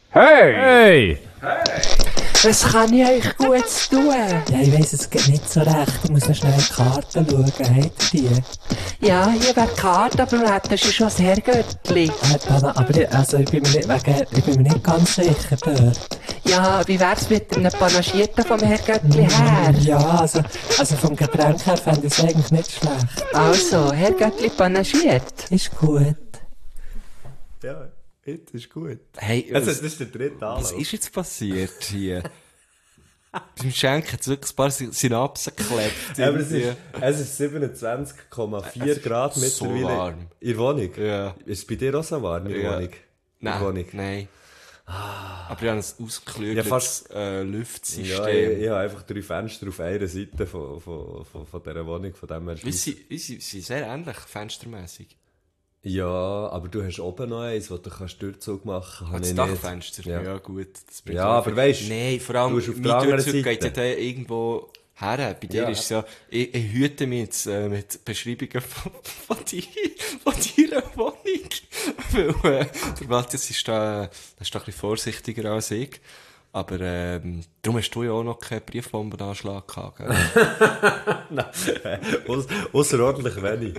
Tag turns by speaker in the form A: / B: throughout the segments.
A: Hey!
B: Was kann ich euch Gutes tun?
C: Ja, ich weiss es geht nicht so recht. Ich muss noch schnell in die Karten schauen. Habt ihr die?
B: Ja, hier wäre die Karte, aber du hättest schon das Herrgöttli.
C: Aber ich bin mir nicht ganz sicher dort.
B: Ja, wie wär's mit einem Panagierten vom Herrgöttli her?
C: Ja, also vom Getränk her fände ich es eigentlich nicht schlecht.
B: Also, Herrgöttli panagiert.
C: Ist gut.
D: Ja, jetzt ist gut.
A: Hey,
D: Das ist der dritte Anlauf.
A: was ist jetzt passiert hier? Beim Schenken hat es wirklich ein paar Synapsen geklebt.
D: Aber es ist 27,4 Grad
A: so
D: mittlerweile
A: warm.
D: in der Wohnung.
A: Ja.
D: Ist es bei dir auch so warm in der
A: Ja.
D: Wohnung?
A: Nein. Aber ich habe ein ausgeklügeltes
D: Ja, fast-
A: Lüftsystem.
D: Ja, ich habe einfach 3 Fenster auf einer Seite von dieser Wohnung, von dem her.
A: Sie sind sehr ähnlich, fenstermässig.
D: Ja, aber du hast oben noch eins, wo du kannst Durchzug machen kannst.
A: Das Dachfenster? Ja, gut. Das bringt
D: Ja,
A: auch
D: aber
A: viel.
D: weisst,
A: Nein, vor allem,
D: du hast auf der
A: mein
D: anderen
A: Durchzug geht ja
D: Seite.
A: dann irgendwo her. Bei dir
D: Ja.
A: ist es ja, ich hüte mich jetzt mit Beschreibungen von deiner Wohnung. Weil der Matthias ist da ein bisschen vorsichtiger als ich. Aber darum hast du ja auch noch keinen Briefbombenanschlag gehabt, gell?
D: Außerordentlich wenig.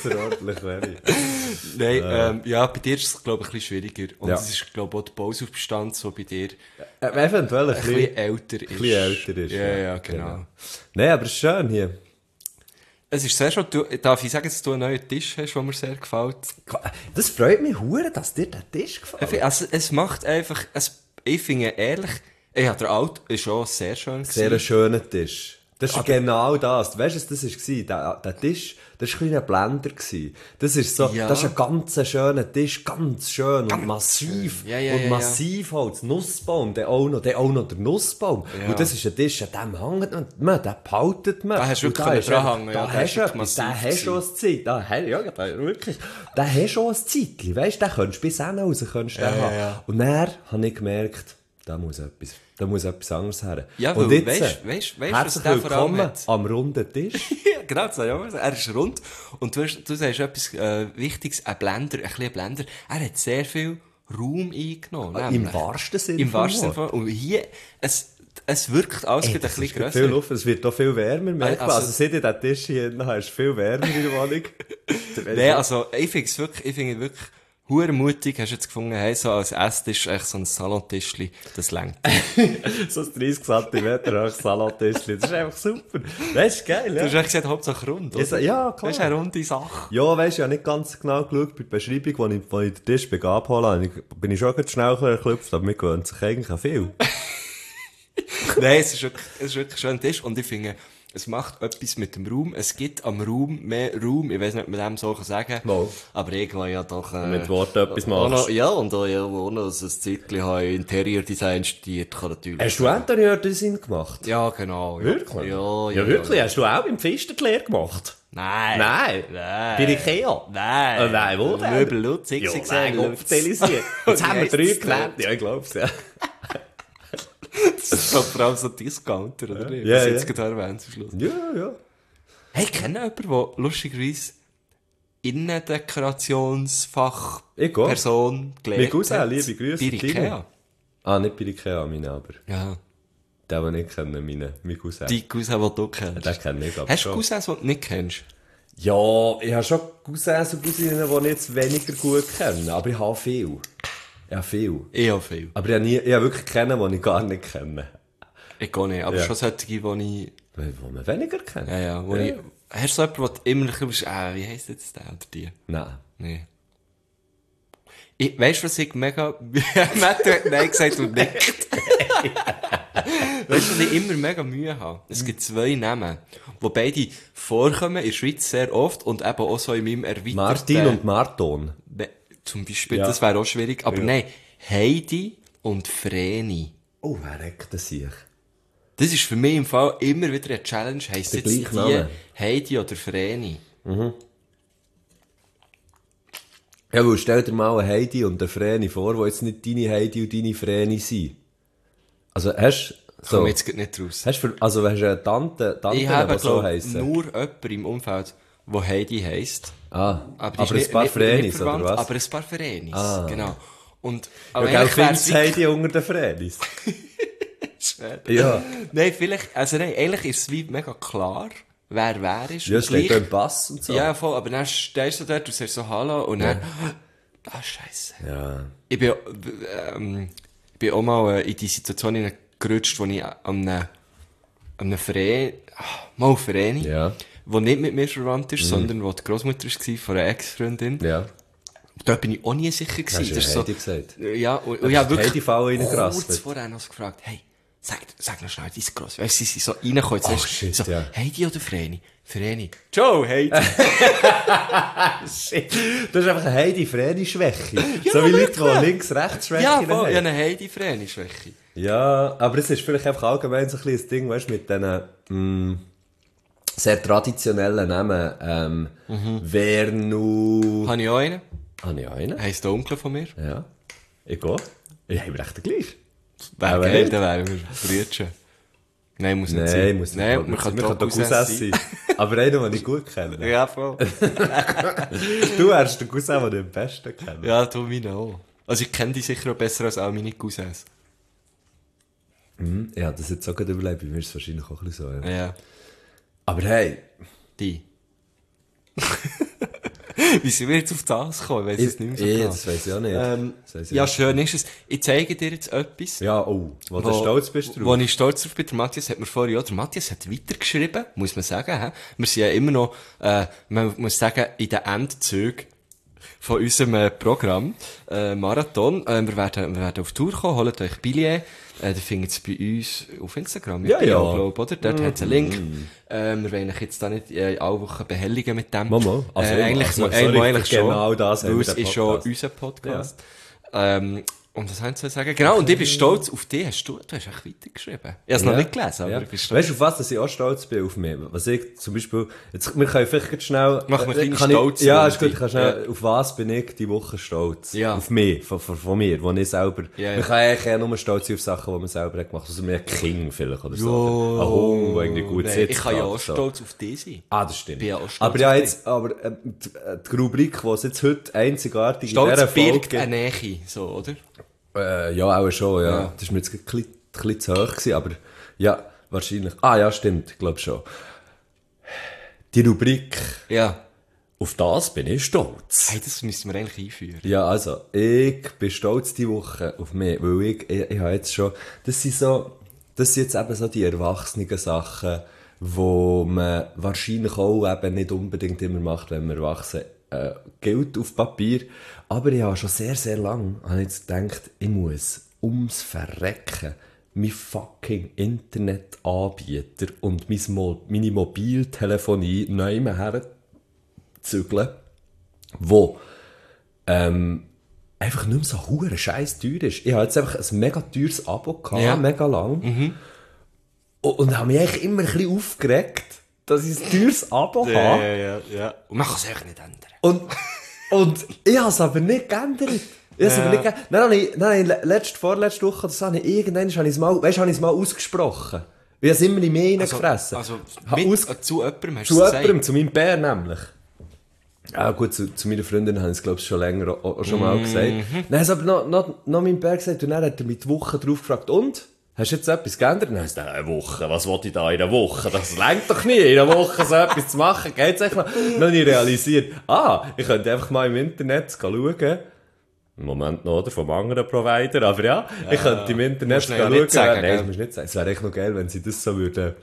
A: Nein, ja, bei dir ist es, glaube ich, ein bisschen schwieriger. Und
D: Ja.
A: es ist, glaube ich, auch der Bausaufbestand, der bei dir
D: Eventuell ein
A: ein bisschen älter ist.
D: ein bisschen älter ist.
A: Ja, genau.
D: Nein, aber es ist schön hier.
A: Es ist sehr schön, darf ich sagen, dass du einen neuen Tisch hast, der mir sehr gefällt?
D: Das freut mich hure, dass dir der Tisch gefällt.
A: Also, es macht einfach, ich finde ehrlich, ja, der Alt ist schon sehr schön gewesen.
D: Sehr ein schöner Tisch. Das ist genau das. Weißt du, was das war? Der Tisch, das war ein Blender. Das ist so,
A: Ja.
D: das ist ein ganz schöner Tisch, ganz schön und massiv.
A: Ja, ja,
D: und
A: ja,
D: massiv Holz, Nussbaum, dann auch noch der Nussbaum.
A: Ja.
D: Und das ist ein Tisch, an dem hängt man, den behaltet man.
A: Da hast du
D: Und
A: wirklich
D: ist
A: dranhängen,
D: einfach-
A: ja,
D: Da
A: der
D: hast
A: ist
D: du
A: wirklich
D: etwas, den
A: massiv
D: hast du eine Zeit. Den hast du ein Zeitchen, weisst du, den könntest du bis hinten raus, könntest du den haben.
A: ja.
D: Und dann habe ich gemerkt, da muss etwas anderes her.
A: Ja,
D: und
A: weil,
D: jetzt,
A: weisst, was
D: herzlich
A: der vor allem
D: willkommen
A: hat?
D: am runden Tisch.
A: Ja, genau, das habe ich auch gesagt. Er ist rund. Und du sagst etwas Wichtiges, ein bisschen Blender. Er hat sehr viel Raum eingenommen.
D: Im
A: nämlich.
D: wahrsten Sinne.
A: Im wahrsten Sinne. Und hier, es wirkt alles
D: Ey,
A: ein
D: das
A: bisschen
D: ist viel
A: grösser.
D: Luft, es wird auch viel wärmer, merkbar.
A: Also-
D: Also seit ich den Tisch hier habe, ist es viel wärmer in der Wohnung.
A: Nein, also, ich finde es wirklich hure mutig, hast du jetzt gefunden, hey, so als Esstisch, echt so ein Salontischli, das längt.
D: So ein 30 cm hohes Salattischchen, das ist einfach super. Das ist geil,
A: Du
D: ja.
A: hast echt gesagt, Hauptsache rund, oder?
D: Ja,
A: Das ist
D: klar.
A: eine runde Sache.
D: Ja, weisst du, ich habe nicht ganz genau geschaut bei der Beschreibung, als ich den Tisch abholen habe. Bin ich schon ganz schnell erklüpft, aber mir gewöhnt sich eigentlich an viel.
A: Nein, es ist wirklich ein schöner Tisch und ich finde, es macht etwas mit dem Raum. Es gibt am Raum mehr Raum. Ich weiss nicht, ob man dem so sagen kann.
D: Mal.
A: Aber irgendwann ja doch...
D: Mit Worten etwas
A: auch
D: machst.
A: noch, ja, und auch irgendwo noch ein Zeitchen habe ich Interior Design studiert, kann natürlich...
D: Hast du Interieur-Design gemacht?
A: Ja, genau. Ja.
D: Wirklich?
A: Ja,
D: wirklich? Hast du auch im Pfister die Lehre gemacht?
A: Nein.
D: Nein.
A: Nein.
D: Bei Ikea?
A: Nein.
D: Nein, wo denn?
A: Möbel Lutz, ich
D: Ja,
A: gesagt,
D: nein, hospitalisiert. Jetzt haben wir 3 gelernt. Ja, ich glaub's, ja.
A: Das ist doch vor allem so Discounter, oder nicht?
D: Ja,
A: Was
D: ja.
A: jetzt gerade erwähnt zum Schluss.
D: Ja.
A: Hey, ich kenne jemanden, der lustigerweise Innendekorationsfach
D: Ich auch.
A: Person
D: Mein
A: gelernt
D: Cousin,
A: hat.
D: liebe Grüße.
A: Bei
D: Timo.
A: Ikea.
D: Ah, nicht bei Ikea, meine aber.
A: Ja.
D: Den ich kenne, mein Cousin.
A: Die Cousin, die du kennst.
D: Den kenne ich, aber
A: Hast du
D: schon.
A: Cousins, die du nicht kennst?
D: Ja, ich habe schon Cousins und Cousinen, die ich jetzt weniger gut kenne. Aber ich habe viel. Ja, viel.
A: Ich habe viel.
D: Aber ich habe wirklich kennen, die ich gar nicht kenne.
A: Ich gar nicht, aber
D: Ja.
A: schon solche, die ich...
D: Wo man weniger kennt?
A: Ja, wo ich... Hast du so jemanden, der immer ein bisschen... wie heisst jetzt der oder die?
D: Nein.
A: Nee. Weißt du, was ich mega... Matt hat Nein gesagt und nickt. Weißt du, was ich immer mega Mühe habe? Es gibt 2 Namen, die beide vorkommen in der Schweiz sehr oft und eben auch so in meinem erweiterten...
D: Martin und Marton.
A: Ne, zum Beispiel,
D: Ja.
A: das wäre auch schwierig. Aber
D: Ja.
A: nein, Heidi und Vreni.
D: Oh, wer reckt das sich?
A: Das ist für mich im Fall immer wieder eine Challenge. Heisst
D: Der
A: jetzt die
D: gleiche Name.
A: Heidi oder Vreni?
D: Ja, weil stell dir mal eine Heidi und eine Vreni vor, die jetzt nicht deine Heidi und deine Vreni sind. Also hast
A: Ich
D: so,
A: komme jetzt grad nicht raus.
D: hast du eine Tante,
A: Ich habe,
D: die so
A: glaube
D: heissen?
A: nur jemanden im Umfeld, der Heidi heisst.
D: Ah,
A: Aber, die
D: aber
A: ist
D: ein paar
A: nicht
D: Vrenis, oder
A: verwandt,
D: was?
A: aber ein paar Verenis.
D: Ah.
A: Genau. Und,
D: Ja,
A: aber
D: gell,
A: eigentlich wär's
D: findest Heidi unter den Frenis? Ja.
A: Nein, vielleicht, also nein, eigentlich ist es wie mega klar, wer ist.
D: Ja,
A: Und
D: es steht
A: gleich-
D: da im Pass und so.
A: Ja, voll, aber dann stehst du dort und sagst so Hallo und dann, Scheiße.
D: Ja.
A: Ich bin auch mal in die Situation gerutscht, wo ich an einem Verein, mal Verein,
D: Ja.
A: wo nicht mit mir verwandt ist, sondern wo die Großmutter war von einer Ex-Freundin.
D: Ja.
A: Da bin ich auch nie sicher gewesen.
D: Hast du
A: Das ist
D: Heidi gesagt?
A: Ja, und
D: Hast
A: ja,
D: du
A: wirklich.
D: Heidi Fall reingerasselt?
A: Kurz vorher noch gefragt, hey, sag noch schnell, dein Gross. Weißt du, sie sind so reingekommen, jetzt
D: Oh,
A: weisst du,
D: shit,
A: so,
D: ja.
A: Heidi oder Vreni? Vreni. Joe, Heidi.
D: Shit. Du hast einfach eine Heidi-Freni-Schwäche.
A: Ja,
D: so wie Leute,
A: wirklich.
D: die Links-Rechts-Schwäche
A: Ja, voll, ja,
D: haben.
A: eine Heidi-Vreni-Schwäche.
D: Ja, aber es ist vielleicht einfach allgemein so ein bisschen das Ding, weißt du, mit diesen sehr traditionellen Namen. Vernu...
A: Habe ich auch einen?
D: Habe ich einen?
A: Heisst der Onkel von mir?
D: Ja. Ich auch. Ich habe recht den gleich.
A: Wäre
D: Aber
A: geil,
D: nicht.
A: dann wären wir Brütchen. Nein, muss nicht
D: Nein,
A: sein.
D: muss nicht.
A: Nein, man kann doch
D: Cousin
A: Cousin
D: sein. Aber einer, den ich gut kenne.
A: Ja, voll.
D: Du wärst der Cousin, den ich am besten kenne.
A: Ja, du meine auch. Also ich kenne die sicher auch besser als all meine Cousins.
D: Ja, das jetzt auch gerade überlegt. Bei mir ist es wahrscheinlich auch ein bisschen so. Ja.
A: Ja,
D: Aber hey,
A: die. Wie sind wir jetzt auf das gekommen? Ich weiss es nicht mehr so genau.
D: das weiss ich auch nicht. Das weiss ich
A: Ja,
D: auch
A: schön ist es. Ich zeige dir jetzt etwas.
D: Ja, oh, wo du stolz bist drauf.
A: Wo ich stolz drauf bin. Der Matthias hat mir vorhin auch, der Matthias hat weitergeschrieben, muss man sagen. He? Wir sind ja immer noch, man muss sagen, in den Endzügen von unserem Programm, Marathon. Wir werden auf Tour kommen, holt euch Billett. Ihr findet es bei uns auf Instagram.
D: Ja, ja.
A: Glaub, oder? Dort hat es einen Link. Wir wollen euch jetzt da nicht alle Wochen behelligen mit dem.
D: Mama.
A: Eigentlich,
D: sorry,
A: eigentlich schon.
D: genau das haben
A: weil
D: wir
A: es
D: den
A: ist schon
D: Podcast.
A: unser Podcast. Und was haben sie zu sagen? Genau, und ich bin stolz auf dich. Du hast echt weitergeschrieben. Ich habe es noch nicht gelesen, aber
D: ja.
A: ich bin stolz.
D: Weißt du, auf was dass ich auch stolz bin auf mich? Was ich zum Beispiel, jetzt, wir können vielleicht jetzt schnell...
A: Mach mir eine kleine
D: kann ich-
A: Stolz-
D: Ja, ist gut, ich kann schnell, auf was bin ich die Woche stolz?
A: Ja.
D: Auf mich, von mir, wo ich selber...
A: Ja, ja.
D: Man kann eigentlich eher nur stolz sein auf Sachen, die man selber hat gemacht. Also mehr ein King vielleicht oder so.
A: Jo.
D: Ein Hund, der irgendwie gut
A: Nein,
D: sitzt.
A: ich kann ja auch
D: so.
A: stolz auf dich sein.
D: Ah, das stimmt.
A: Bin ja auch stolz
D: aber ja,
A: auf
D: jetzt, die Rubrik, die es jetzt heute einzigartig in
A: Stolz
D: dieser
A: birgt
D: Folge...
A: eine Nähe, so, oder?
D: Ja, auch schon, ja.
A: Ja.
D: Das war mir jetzt ein bisschen zu hoch gewesen, aber ja, wahrscheinlich. Ah, ja, stimmt, ich glaube schon. Die Rubrik,
A: Ja.
D: auf das bin ich stolz.
A: Hey, das müssen wir eigentlich einführen.
D: Ja, also, ich bin stolz diese Woche auf mich, weil ich habe jetzt schon, das sind jetzt eben so die erwachsenen Sachen, wo man wahrscheinlich auch eben nicht unbedingt immer macht, wenn man erwachsen gilt auf Papier. Aber ich habe schon sehr, sehr lang jetzt gedacht, ich muss ums Verrecken mein fucking Internetanbieter und meine Mobiltelefonie neu herzügeln, wo einfach nicht mehr so hure scheiß teuer ist. Ich habe jetzt einfach ein mega teures Abo gehabt,
A: Ja.
D: mega lang. Und habe mich eigentlich immer ein bisschen aufgeregt, dass ich ein teures Abo habe.
A: ja. Und man kann es eigentlich nicht ändern.
D: Und ich habe es aber nicht geändert. Ich habe es aber nicht geändert. Dann habe ich vorletzte Woche, das habe ich irgendwann, habe ich es mal ausgesprochen. Ich habe es immer in mich reingefressen.
A: Also
D: Habe
A: zu jemandem hast
D: zu
A: du es
D: jemandem,
A: gesagt?
D: zu meinem Bär nämlich. Ja gut, zu meiner Freundin habe ich es glaube ich schon länger auch schon mal gesagt. Dann hat es aber noch meinem Bär gesagt und dann hat er mich die Woche drauf gefragt, und? Hast du jetzt etwas geändert? Dann hast du gesagt, eine Woche, was will ich da in einer Woche? Das reicht doch nie, in einer Woche so etwas zu machen. Geht's echt noch? Dann habe ich realisiert, ich könnte einfach mal im Internet schauen. Im Moment noch, oder? Vom anderen Provider. Aber ja, ich könnte im Internet
A: musst du ja
D: schauen.
A: nicht sagen,
D: Nein,
A: gell?
D: das musst du nicht sagen. Es wäre echt noch geil, wenn sie das so würden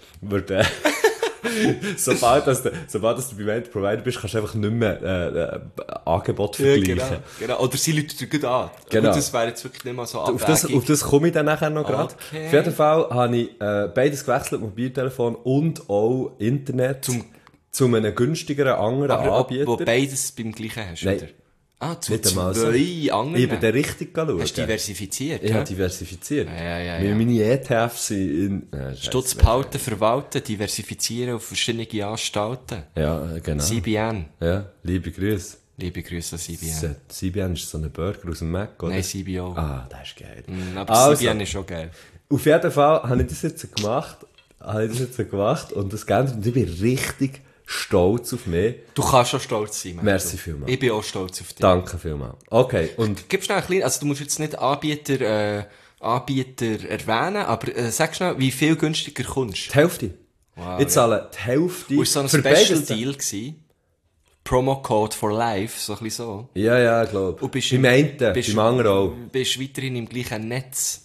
D: sobald du beim einen Provider bist, kannst du einfach nicht mehr Angebot vergleichen.
A: Genau. Oder sie Leute dir gut an.
D: Genau.
A: Gut, das wäre jetzt wirklich nicht mal so
D: Auf
A: abwägig.
D: das komme ich dann nachher noch gerade.
A: Okay.
D: Auf jeden Fall habe ich beides gewechselt, Mobiltelefon und auch Internet, zu einem günstigeren anderen
A: Aber
D: Anbieter.
A: wo beides beim gleichen hast,
D: Nein.
A: oder? Ah, zu
D: Nicht einmal so.
A: zwei anderen.
D: Ich bin dann richtig schauen.
A: Hast du diversifiziert,
D: Ich
A: ja?
D: habe diversifiziert.
A: Ja.
D: Meine ETFs sind in...
A: Stutz behalten, verwalten, diversifizieren auf verschiedene Anstalten.
D: Ja, genau.
A: CBN.
D: Ja, liebe Grüße.
A: Liebe Grüße an CBN.
D: CBN ist so ein Burger aus dem Mac, oder?
A: Nein, CBO.
D: Ah, das ist geil.
A: Aber
D: Also,
A: CBN ist schon geil.
D: Auf jeden Fall habe ich das jetzt gemacht und das geändert und ich bin richtig stolz auf mich.
A: Du kannst schon stolz sein.
D: Merci vielmals.
A: Ich bin auch stolz auf dich.
D: Danke vielmals. Okay, und
A: Gib schnell ein kleines, also du musst jetzt nicht Anbieter erwähnen, aber sag schnell, wie viel günstiger kommst
D: die Hälfte.
A: Wow,
D: Ich zahle die Hälfte.
A: du? War so ein
D: für
A: Special
D: beides.
A: Deal gewesen? Promo-Code for life, so ein bisschen so.
D: Ja, ich glaube.
A: Und bist
D: Beim einen, beim anderen auch.
A: Bist weiterhin im gleichen Netz.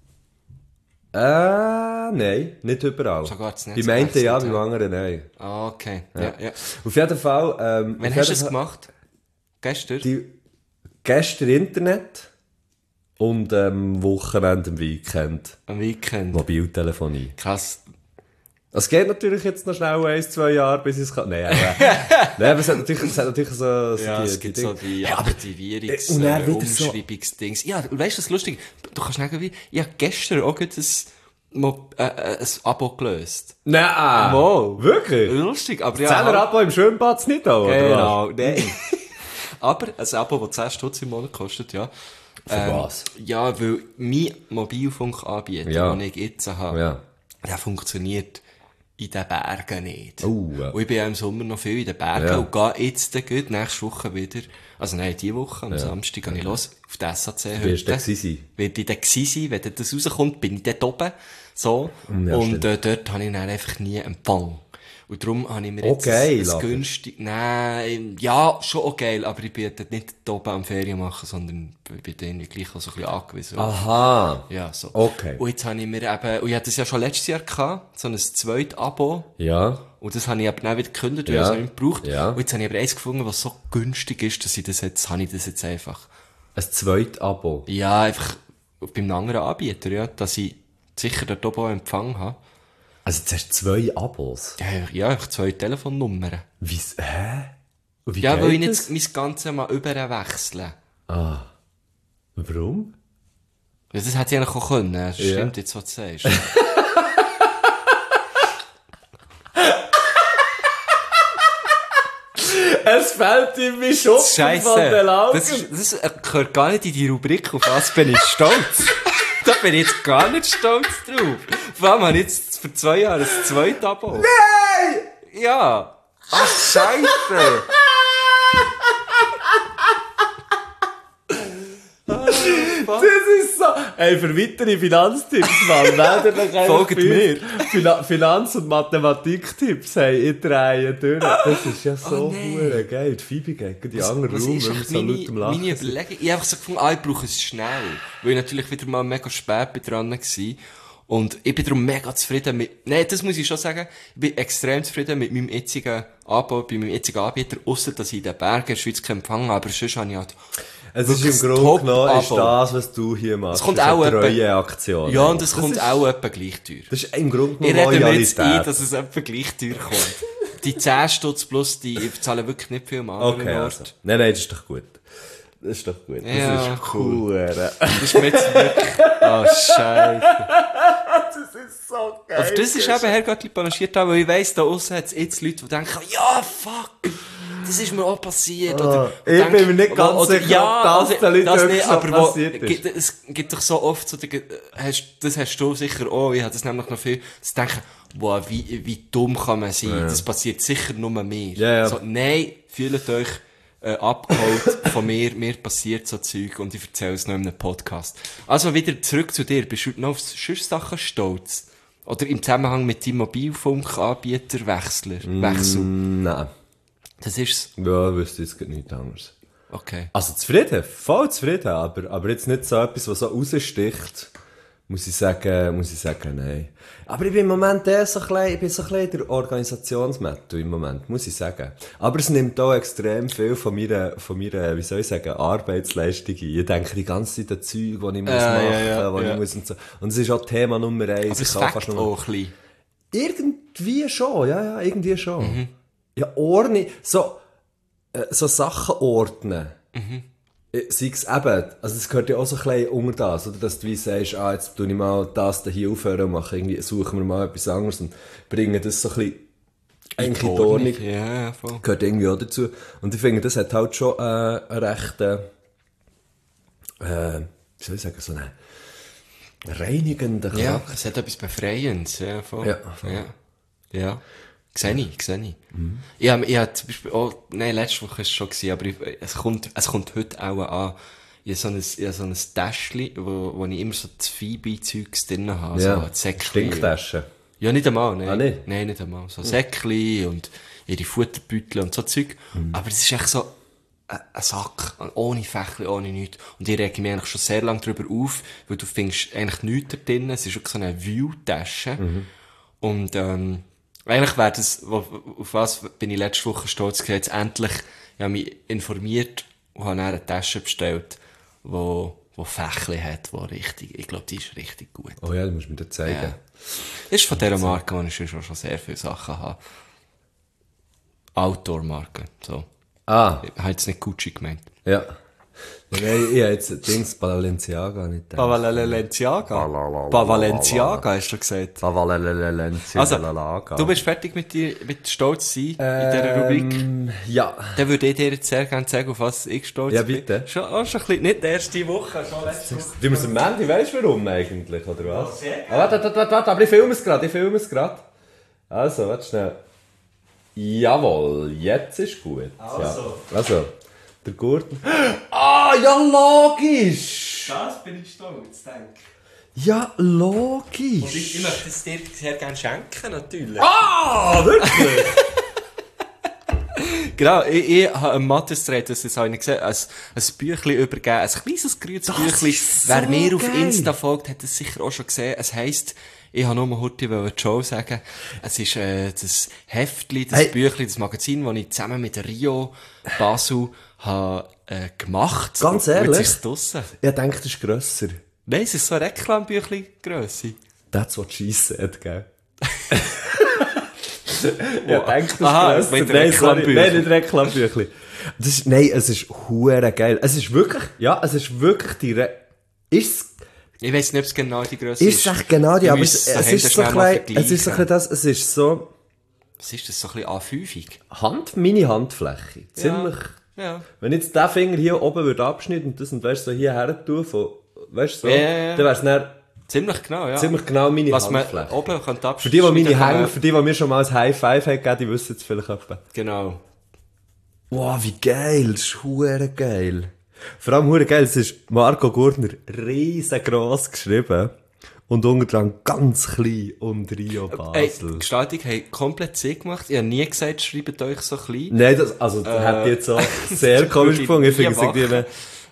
D: Nein, nicht überall.
A: Sogar das Netz
D: Beim einen
A: gewechselt,
D: ja,
A: ja.
D: beim anderen nein.
A: Ah, okay. Ja.
D: Auf jeden Fall,
A: Wann hast du es gemacht? Gestern?
D: Gestern Internet und Wochenende im Weekend
A: Am Weekend.
D: Mobiltelefonie.
A: Krass.
D: Es geht natürlich jetzt noch schnell 1-2 Jahre, bis ich es kann. Nein, aber es hat natürlich so...
A: Ja, es gibt so die Aktivierungs-,
D: und dann wieder so-
A: Umschreibungsdings. Ja, weißt du, was lustig? Du kannst sagen, wie, ich habe gestern auch gerade ein Abo gelöst.
D: Nein!
A: Wow.
D: Wirklich?
A: Lustig, aber ja.
D: 10er Abo im Schwimmbad nicht auch, oder
A: Genau, nein. Aber ein Abo, das 10 Stutz im Monat kostet, ja.
D: Für was?
A: Ja, weil mein Mobilfunkanbieter,
D: Ja.
A: den ich jetzt habe,
D: Ja.
A: der funktioniert in den Bergen nicht.
D: Oh,
A: Und ich bin ja im Sommer noch viel in den Bergen
D: Ja.
A: und gehe jetzt dann gut nächste Woche wieder, also nein, diese Woche, am Samstag gehe ich los, auf die SAC
D: Wirst du da gewesen sein?
A: Werde ich dann gewesen sein, wenn das rauskommt, bin ich dort oben, so.
D: Ja,
A: und
D: stimmt.
A: dort habe ich dann einfach nie Empfang. Und darum habe ich mir
D: Oh,
A: jetzt
D: geil,
A: ein
D: aber.
A: günstig, nein, ja, schon auch geil, aber ich bin dort nicht dort oben am Ferien machen, sondern ich bin dann irgendwie gleich auch so ein bisschen angewiesen.
D: Aha.
A: Ja, so.
D: Okay.
A: Und jetzt habe ich mir eben, und ich hatte das ja schon letztes Jahr gehabt, so ein zweites Abo.
D: Ja.
A: Und das habe ich aber dann wieder gekündigt, weil
D: Ja.
A: ich es nicht gebraucht.
D: Ja.
A: Und jetzt habe ich aber eins gefunden, was so günstig ist, dass ich das jetzt, habe ich das jetzt einfach.
D: Ein zweites Abo.
A: Ja, einfach beim anderen Anbieter, ja, dass ich sicher dort oben auch Empfang habe.
D: Also jetzt hast du 2 Abos.
A: Ja, einfach 2 Telefonnummern.
D: Hä? Und wie
A: Ja,
D: geht
A: weil ich
D: das?
A: nicht mein Ganze mal überwechseln.
D: Warum?
A: Ja, das hätte ich eigentlich auch können, das
D: Ja.
A: stimmt jetzt, was du sagst.
D: Es fällt ihm wie Schuppen von den
A: Scheisse.
D: Augen.
A: Das gehört gar nicht in die Rubrik, auf was bin ich stolz. Da bin ich jetzt gar nicht stolz drauf. Vor allem habe ich jetzt für 2 Jahre ein zweites Abo. Nein! Ja. Ach, Scheisse.
D: Das ist so. Ey, für weitere Finanztipps, Mann, meldet euch einfach
A: Folgt
D: bei uns. Finanz- und Mathematiktipps, hey, ich drehe durch. Das ist ja so hure geil. Die Phoebe geht in die anderen
A: Was
D: Raum,
A: ist
D: wenn wir
A: echt
D: so laut am Lachen
A: meine
D: sind.
A: Überlegung? Ich habe einfach so gefunden, ich brauche es schnell. Weil ich natürlich wieder mal mega spät bin dran war. Und ich bin darum mega zufrieden mit, nein, das muss ich schon sagen, ich bin extrem zufrieden mit meinem jetzigen Abo, bei meinem jetzigen Anbieter, ausser dass ich in den Bergen in der Schweiz keinen Empfang habe, aber sonst habe ich halt
D: Es ist
A: wirklich
D: im
A: ein
D: Grunde genommen ist
A: Top-Abo.
D: das, was du hier machst.
A: Es kommt
D: das ist
A: auch
D: eine
A: etwa-
D: treue Aktion.
A: Ja, und es kommt
D: ist,
A: auch etwa gleich teuer.
D: Das ist im Grunde
A: Ich
D: genommen
A: rede mir jetzt ein,
D: Loyalität.
A: dass es etwa gleich teuer kommt. Die 10 Stutz plus die, ich zahle wirklich nicht viel am anderen
D: Okay,
A: Ort.
D: also. Nein, das ist doch gut. Das ist doch gut. Das
A: Ja,
D: ist cool.
A: Das ist mir jetzt wirklich, oh, Scheiße.
D: Das ist so geil.
A: Aber das ist eben Herrgöttli panaschiert, weil ich weiss, da aussen hat es jetzt Leute, die denken, ja, fuck, das ist mir auch passiert. Oder
D: ich
A: denken-
D: bin mir nicht ganz sicher,
A: ja,
D: ob das den Leuten
A: das
D: wirklich
A: nicht,
D: so
A: aber
D: passiert ist.
A: es gibt doch so oft so, das hast du sicher auch, ich habe das nämlich noch viel, zu denken, wow, wie dumm kann man sein, das passiert sicher nur mir.
D: Ja, ja.
A: So, nein, fühlt euch abgeholt von mir passiert so Zeug und ich erzähle es noch in einem Podcast. Also wieder zurück zu dir, bist du noch auf sonst Sachen stolz? Oder im Zusammenhang mit deinem Mobilfunkanbieter Wechsel?
D: Nein.
A: Das ist's.
D: Ja, wüsste jetzt gerade nichts anderes.
A: Okay.
D: Also zufrieden, voll zufrieden, aber jetzt nicht so etwas, was so raussticht, muss ich sagen, nein. Aber ich bin im Moment so ein bisschen der Organisationsmetto im Moment, muss ich sagen. Aber es nimmt auch extrem viel von meiner, wie soll ich sagen, Arbeitsleistung ein. Ich denke die ganze Zeit an Zeug, die ich muss machen, ich muss und so. Und es ist auch Thema Nummer 1.
A: Aber es fängt auch ein bisschen.
D: Irgendwie schon, ja, irgendwie schon. Ja, ordnen, so Sachen ordnen. Sei es eben, also es gehört ja auch so ein bisschen unter das, oder? Dass du wie sagst, jetzt tue ich mal das hier aufhören und mache irgendwie, suchen wir mal etwas anderes und bringen das so ein bisschen eigentlich in die Ordnung.
A: Ja, voll.
D: Gehört irgendwie auch dazu. Und ich finde, das hat halt schon einen rechten, wie soll ich sagen, so einen reinigenden
A: Ja,
D: Charakter.
A: es hat etwas Befreiendes, ja, voll.
D: Ja, voll.
A: Ja. Ja. Sehe ich. Ich hab zum Beispiel auch, nein, letzte Woche war es schon gewesen, aber es kommt heute auch an. Ich habe so ein Täschchen, wo ich immer so das Phoebe-Zeugs drin habe. So ein Säckchen.
D: Stinktaschen.
A: Ja, nicht einmal, nein.
D: Ah, nicht?
A: Nein, nicht einmal. So Säckchen und ihre Futterbeutel und so Zeug. Aber es ist echt so ein Sack, ohne Fächli, ohne nichts. Und ich rege mich eigentlich schon sehr lange darüber auf, weil du findest eigentlich nichts da drin. Es ist wirklich so eine View-Tasche. Und, eigentlich wäre das, auf was bin ich letzte Woche stolz gewesen, jetzt endlich, ich habe mich informiert und habe dann eine Tasche bestellt, wo Fächli hat, wo richtig, ich glaube, die ist richtig gut.
D: Oh ja, du musst mir das zeigen.
A: Ja. Das ist von dieser Marke, wo ich schon sehr viele Sachen habe. Outdoor-Marke, so.
D: Ah,
A: Ich habe jetzt nicht Gucci gemeint.
D: ja. Nein, ich habe jetzt Dings Balenciaga nicht gedacht.
A: Balenciaga, hast du gesagt.
D: Balenciaga.
A: Du bist fertig mit Stolz sein in dieser Rubrik.
D: Ja.
A: Dann würde ich dir jetzt sehr gerne sagen, auf was ich stolz
D: Ja,
A: bin.
D: bitte.
A: Schon ein bisschen, nicht die erste Woche, schon letzte Woche.
D: Du musst am Ende, weißt du warum eigentlich, oder was?
A: sehr
D: Warte, aber ich filme es gerade. Also, warte schnell. Jawohl, jetzt ist gut.
A: Also.
D: Ja. Also, der Gurten. Ah, ja, logisch!
A: Das bin ich stolz, denke ich.
D: Ja, logisch!
A: Und ich möchte es dir sehr gerne schenken, natürlich.
D: Ah, wirklich?
A: Genau, ich habe einem Matthias gedreht, das habe ich gesehen, ein Büchlein übergeben, ein kleines grünes Büchlein.
D: so
A: Wer mir auf
D: geil.
A: Insta folgt, hat es sicher auch schon gesehen. Es heisst, ich habe nur heute Joe sagen, es ist das Heftli, das Büchlein, das Magazin, das ich zusammen mit Rio Basel habe gemacht.
D: Ganz
A: Und
D: ehrlich?
A: jetzt ist es draussen.
D: Ich denke, das ist grösser.
A: Nein, es ist so ein Reklambüchlein-Grösse.
D: That's what she said, gell? Ja, denke, das
A: Aha,
D: ist
A: ich
D: grösser.
A: meine
D: Nein, sorry.
A: Reklambüchlein.
D: Nein, nicht Reklambüchlein. Nein, es ist hure geil. Es ist wirklich die Ist
A: Ich weiss nicht, ob es genau die Grösse ist.
D: es echt genau die,
A: Wir
D: aber
A: müssen
D: es
A: daheim
D: ist so
A: schnell mal
D: klein, es ist so
A: vergleichen.
D: klein es ist so
A: Was ist das, so ein bisschen A5-ig?
D: Mini-Handfläche. Ziemlich.
A: Ja.
D: Wenn ich jetzt den Finger hier oben würde abschneiden und das und weißt, so hierher tun, weißt du, so,
A: Ja.
D: dann wär's dann
A: Ziemlich genau, ja.
D: ziemlich genau meine
A: Was man
D: Handfläche.
A: oben könnte
D: Für die meine
A: kann man-
D: Hänge, für die mir schon mal ein High Five haben gegeben, die wissen jetzt vielleicht etwa.
A: Genau.
D: Wow, wie geil, das ist hure geil. Vor allem hure geil, es ist Marco Gurtner riesengroß geschrieben und unten dran ganz klein und Rio
A: Ey,
D: Basel.
A: die Gestaltung haben komplett Sinn gemacht. Ich habe nie gesagt, schreibt euch so klein.
D: Nein, das hat ich jetzt auch sehr komisch gefunden. Ich finde es irgendwie,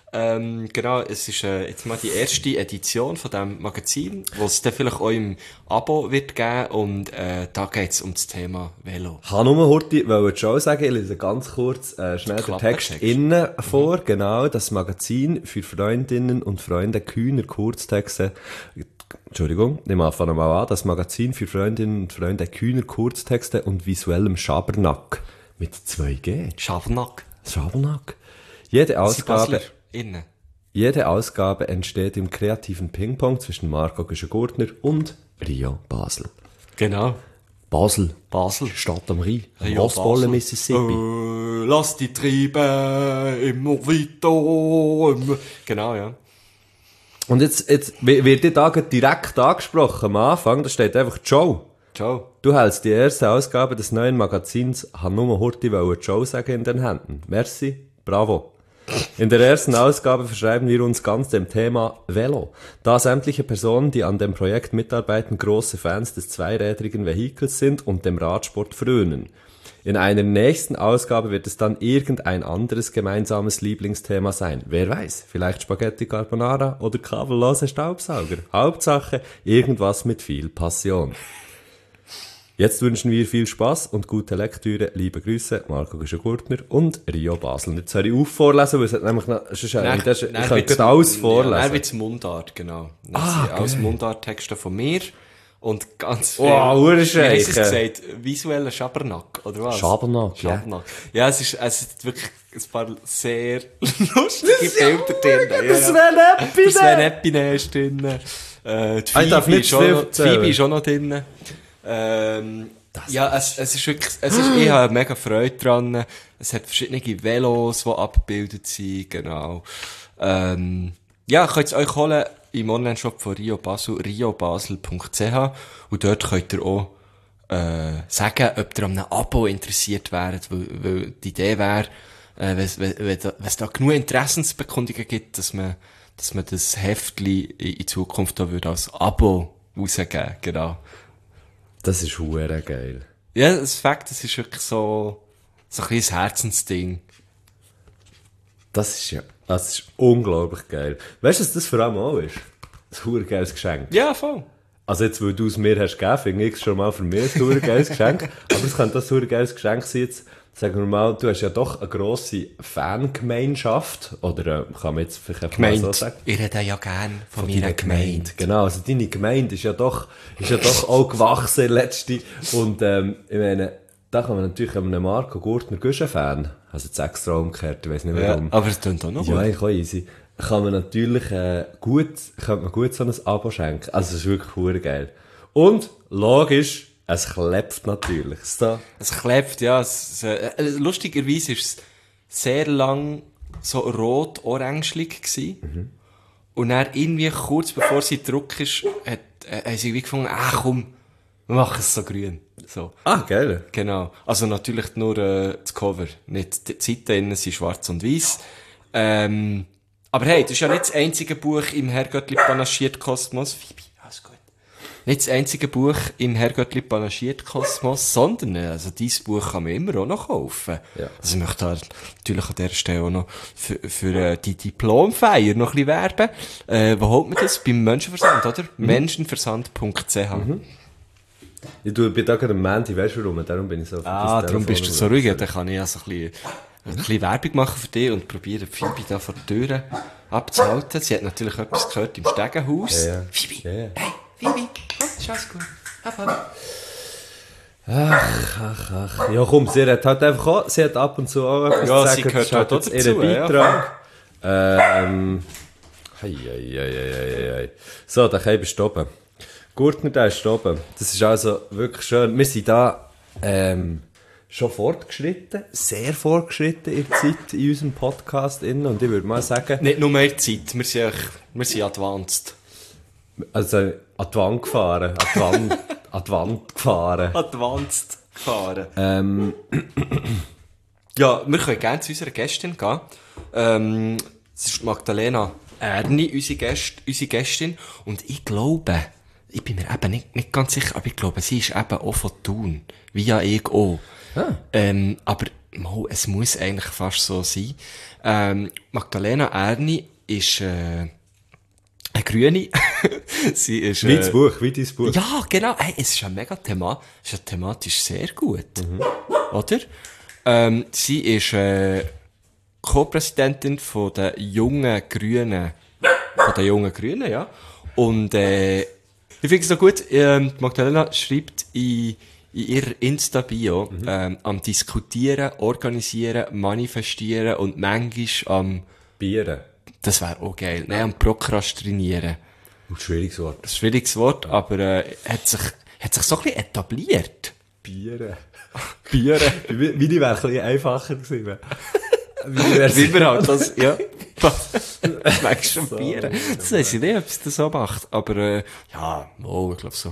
A: Genau, es ist jetzt mal die erste Edition von diesem Magazin, wo es dann vielleicht auch im Abo wird geben und da geht es um das Thema Velo.
D: Ich habe nur heute wollte schon sagen, ich lese ganz kurz schnell den
A: Klappentext.
D: Text innen vor. Genau, das Magazin für Freundinnen und Freunde kühner Kurztexte. Entschuldigung, ich mache nochmal an. Das Magazin für Freundinnen und Freunde kühner Kurztexte und visuellem Schabernack. Mit 2G.
A: Schabernack.
D: Schabernack. Jede Ausgabe...
A: Innen.
D: Jede Ausgabe entsteht im kreativen Ping-Pong zwischen Marco Güschen-Gurtner und Rio Basel.
A: Genau.
D: Basel,
A: Basel.
D: Stadt am Rhein, am
A: Rio
D: Rostbollen,
A: Basel.
D: Mississippi.
A: Lass die Triebe immer weiter. Genau, ja.
D: Und jetzt wird die da direkt angesprochen am Anfang, da steht einfach Joe.
A: Ciao.
D: Du hältst die erste Ausgabe des neuen Magazins Hanuma Hurti wollte Joe sagen in den Händen. Merci, bravo. In der ersten Ausgabe verschreiben wir uns ganz dem Thema Velo. Da sämtliche Personen, die an dem Projekt mitarbeiten, große Fans des zweirädrigen Vehikels sind und dem Radsport frönen. In einer nächsten Ausgabe wird es dann irgendein anderes gemeinsames Lieblingsthema sein. Wer weiß, vielleicht Spaghetti Carbonara oder kabellose Staubsauger. Hauptsache, irgendwas mit viel Passion. Jetzt wünschen wir viel Spaß und gute Lektüre. Liebe Grüße, Marco Güschen-Gurtner und Rio Basel. Und jetzt soll ich vorlesen, weil es hat nämlich noch, ich könnte alles vorlesen.
A: Ja, dann wird's Mundart, genau. Alles Mundarttexte von mir. Und ganz viel.
D: Wow,
A: Wie hast du es
D: Urscheiche.
A: gesagt? Visueller Schabernack, oder was?
D: Schabernack, ja.
A: Schabernack. Ja, es ist wirklich ein paar sehr lustige Bilder drin.
D: Das wäre
A: Das Sven Epine ist drin. Die
D: Ich darf
A: Phoebe
D: nicht
A: ist
D: zu
A: auch
D: viel
A: noch- die
D: erzählen.
A: Phoebe ist auch noch drin. Ja, es ist wirklich, ich habe mega Freude dran. Es hat verschiedene Velos, die abgebildet sind, genau. Ja, könnt es euch holen im Onlineshop von Rio Basel, riobasel.ch, und dort könnt ihr auch sagen, ob ihr an einem Abo interessiert wäret, weil die Idee wäre, wenn es da genug Interessensbekundungen gibt, dass man das Heftli in Zukunft da würde als Abo rausgeben, genau.
D: Das ist hure geil.
A: Ja, das Fakt, das ist wirklich so ein kleines Herzensding.
D: Das ist unglaublich geil. Weißt du, was das vor allem auch ist? Ein hure geiles Geschenk.
A: Ja, voll.
D: Also jetzt, weil du es mir hast gegeben, finde ich es schon mal für mich ein hure geiles Geschenk. Aber es könnte auch ein hure geiles Geschenk sein jetzt. Sagen wir mal, du hast ja doch eine grosse Fangemeinschaft. Oder kann man jetzt vielleicht einfach mal so sagen?
A: Ich rede ja gern von meiner
D: Deiner
A: Gemeinde.
D: Genau, also deine Gemeinde ist ja doch auch gewachsen letzte. Und ich meine, da kann man natürlich einem Marco Gurtner Guschen-Fan, also jetzt extra umgekehrt, ich weiss nicht
A: Ja,
D: warum.
A: aber es klingt auch noch
D: Ja,
A: gut.
D: ich kann easy. Kann man natürlich könnte man gut so ein Abo schenken. Also es ist wirklich hure geil. Und logisch, es klebt natürlich. So.
A: Es klebt, ja. Lustigerweise war es sehr lang so rot-orangelig gewesen. Und dann irgendwie kurz bevor sie gedruckt ist, haben sie wie gefunden, komm, wir machen es so grün. So.
D: Ah, geil.
A: Genau. Also natürlich nur das Cover. Nicht die Seiten innen sind schwarz und weiß. Aber hey, das ist ja nicht das einzige Buch im Herrgöttli panaschiert Kosmos. Phoebe, alles gut. Nicht das einzige Buch im Herrgöttli panaschiert Kosmos, sondern dieses Buch kann man immer auch noch kaufen.
D: Ja.
A: Also ich möchte da natürlich an dieser Stelle auch noch für die Diplomfeier noch ein bisschen werben. Wo holt man das? Beim Menschenversand, oder? Menschenversand.ch.
D: Ich bin da gerade am Mandy, weißt du warum? Darum bin ich so auf das
A: Darum
D: Telefon
A: bist du so ruhig. Dann kann ich ja so ein bisschen Werbung machen für dich und probieren, Phoebe da vor der Tür abzuhalten. Sie hat natürlich etwas gehört im Stegenhaus.
D: Ja.
A: Phoebe,
D: Ja, ja.
A: hey, Phoebe, ist alles gut. Ab.
D: Ach. Ja komm, sie hat halt einfach auch, sie hat ab und zu auch etwas
A: Ja,
D: zu
A: sie
D: sagen.
A: gehört
D: Das ist
A: halt auch
D: jetzt
A: dazu,
D: ihr
A: ja,
D: Beitrag. Hei. So, der Kai ist oben. Gurtner, der ist oben. Das ist also wirklich schön. Wir sind da schon fortgeschritten, sehr fortgeschritten in der Zeit in unserem Podcast. Und ich würde mal sagen,
A: Nicht nur mehr Zeit, wir sind advanced.
D: also an die Wand gefahren. An die Wand gefahren.
A: Advanced gefahren. Ja, wir können gerne zu unserer Gästin gehen. Es ist Magdalena Erni, unsere Gästin. Und ich glaube, ich bin mir eben nicht ganz sicher, aber ich glaube, sie ist eben auch von Thun. Wie ja ich auch. Aber es muss eigentlich fast so sein. Magdalena Erni ist eine Grüne. Sie ist,
D: Wie das Buch, wie dein Buch.
A: ja, genau. Hey, es ist ja mega es ist ja thematisch sehr gut. Oder? Sie ist Co-Präsidentin von der jungen Grünen. Ja. Und ich finde es noch gut, Magdalena schreibt in ihrer Insta-Bio am Diskutieren, Organisieren, Manifestieren und manchmal am,
D: Bieren.
A: das wäre auch geil, am Prokrastinieren.
D: Ein schwieriges Wort.
A: Ein schwieriges Wort, aber hat sich so ein bisschen etabliert.
D: Bieren.
A: Bieren.
D: Wie die wäre ein bisschen einfacher gewesen.
A: Wie man halt das, ja. Das merkst du schon Bieren. Das weiss ich nicht, ob sie das so macht. Aber, ja, ich glaube so.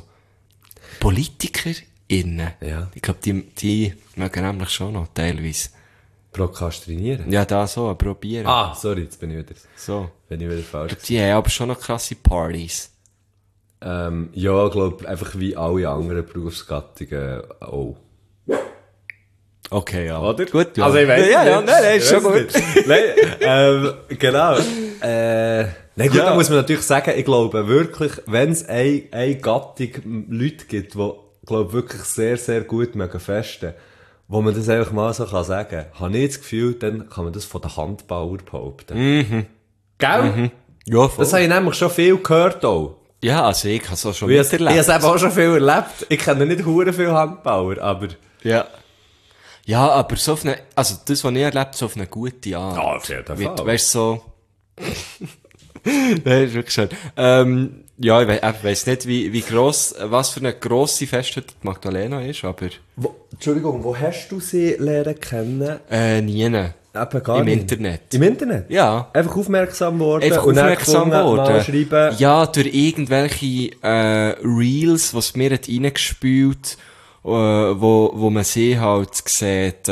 A: PolitikerInnen.
D: Ja.
A: Ich glaube, die mögen nämlich schon noch, teilweise.
D: Prokrastinieren?
A: Ja, da so, probieren.
D: Ah, sorry, jetzt bin ich wieder falsch.
A: Die haben aber schon noch krasse Partys.
D: Ja, ich glaube, einfach wie alle anderen Berufsgattungen auch.
A: Okay, ja.
D: Oder?
A: Gut, ja.
D: Also ich weiss
A: ja,
D: nicht.
A: nein, ist schon gut.
D: Nein, genau. Nein, gut,
A: Ja.
D: da muss man natürlich sagen, ich glaube wirklich, wenn es eine Gattung Leute gibt, die, glaube wirklich sehr, sehr gut mögen festen, wo man das einfach mal so kann sagen, habe ich das Gefühl, dann kann man das von den Handbauern behaupten. Gell?
A: Ja, voll.
D: Das habe ich nämlich schon viel gehört auch.
A: Ja, also ich habe es auch schon
D: Ich habe
A: miterlebt.
D: es eben auch schon viel erlebt. Ich kenne nicht hure viele Handbauer, aber...
A: Ja. Ja, aber so auf eine, also das, was ich erlebt, so auf eine gute Art.
D: Ja, auf jeden Fall.
A: Weißt du, so. Nein, ist wirklich schön. Ja, ich weiss nicht, wie gross, was für eine grosse Festhütte die Magdalena ist, aber,
D: Entschuldigung, wo hast du sie lernen kennen?
A: nie.
D: Eben gar
A: Im
D: nicht.
A: Internet.
D: Im Internet?
A: Ja.
D: Einfach aufmerksam worden
A: Einfach
D: und dann
A: aufmerksam
D: gefunden, mal
A: worden.
D: schreiben.
A: Ja, durch irgendwelche Reels, was mir hat reingespült wo man sie halt sieht,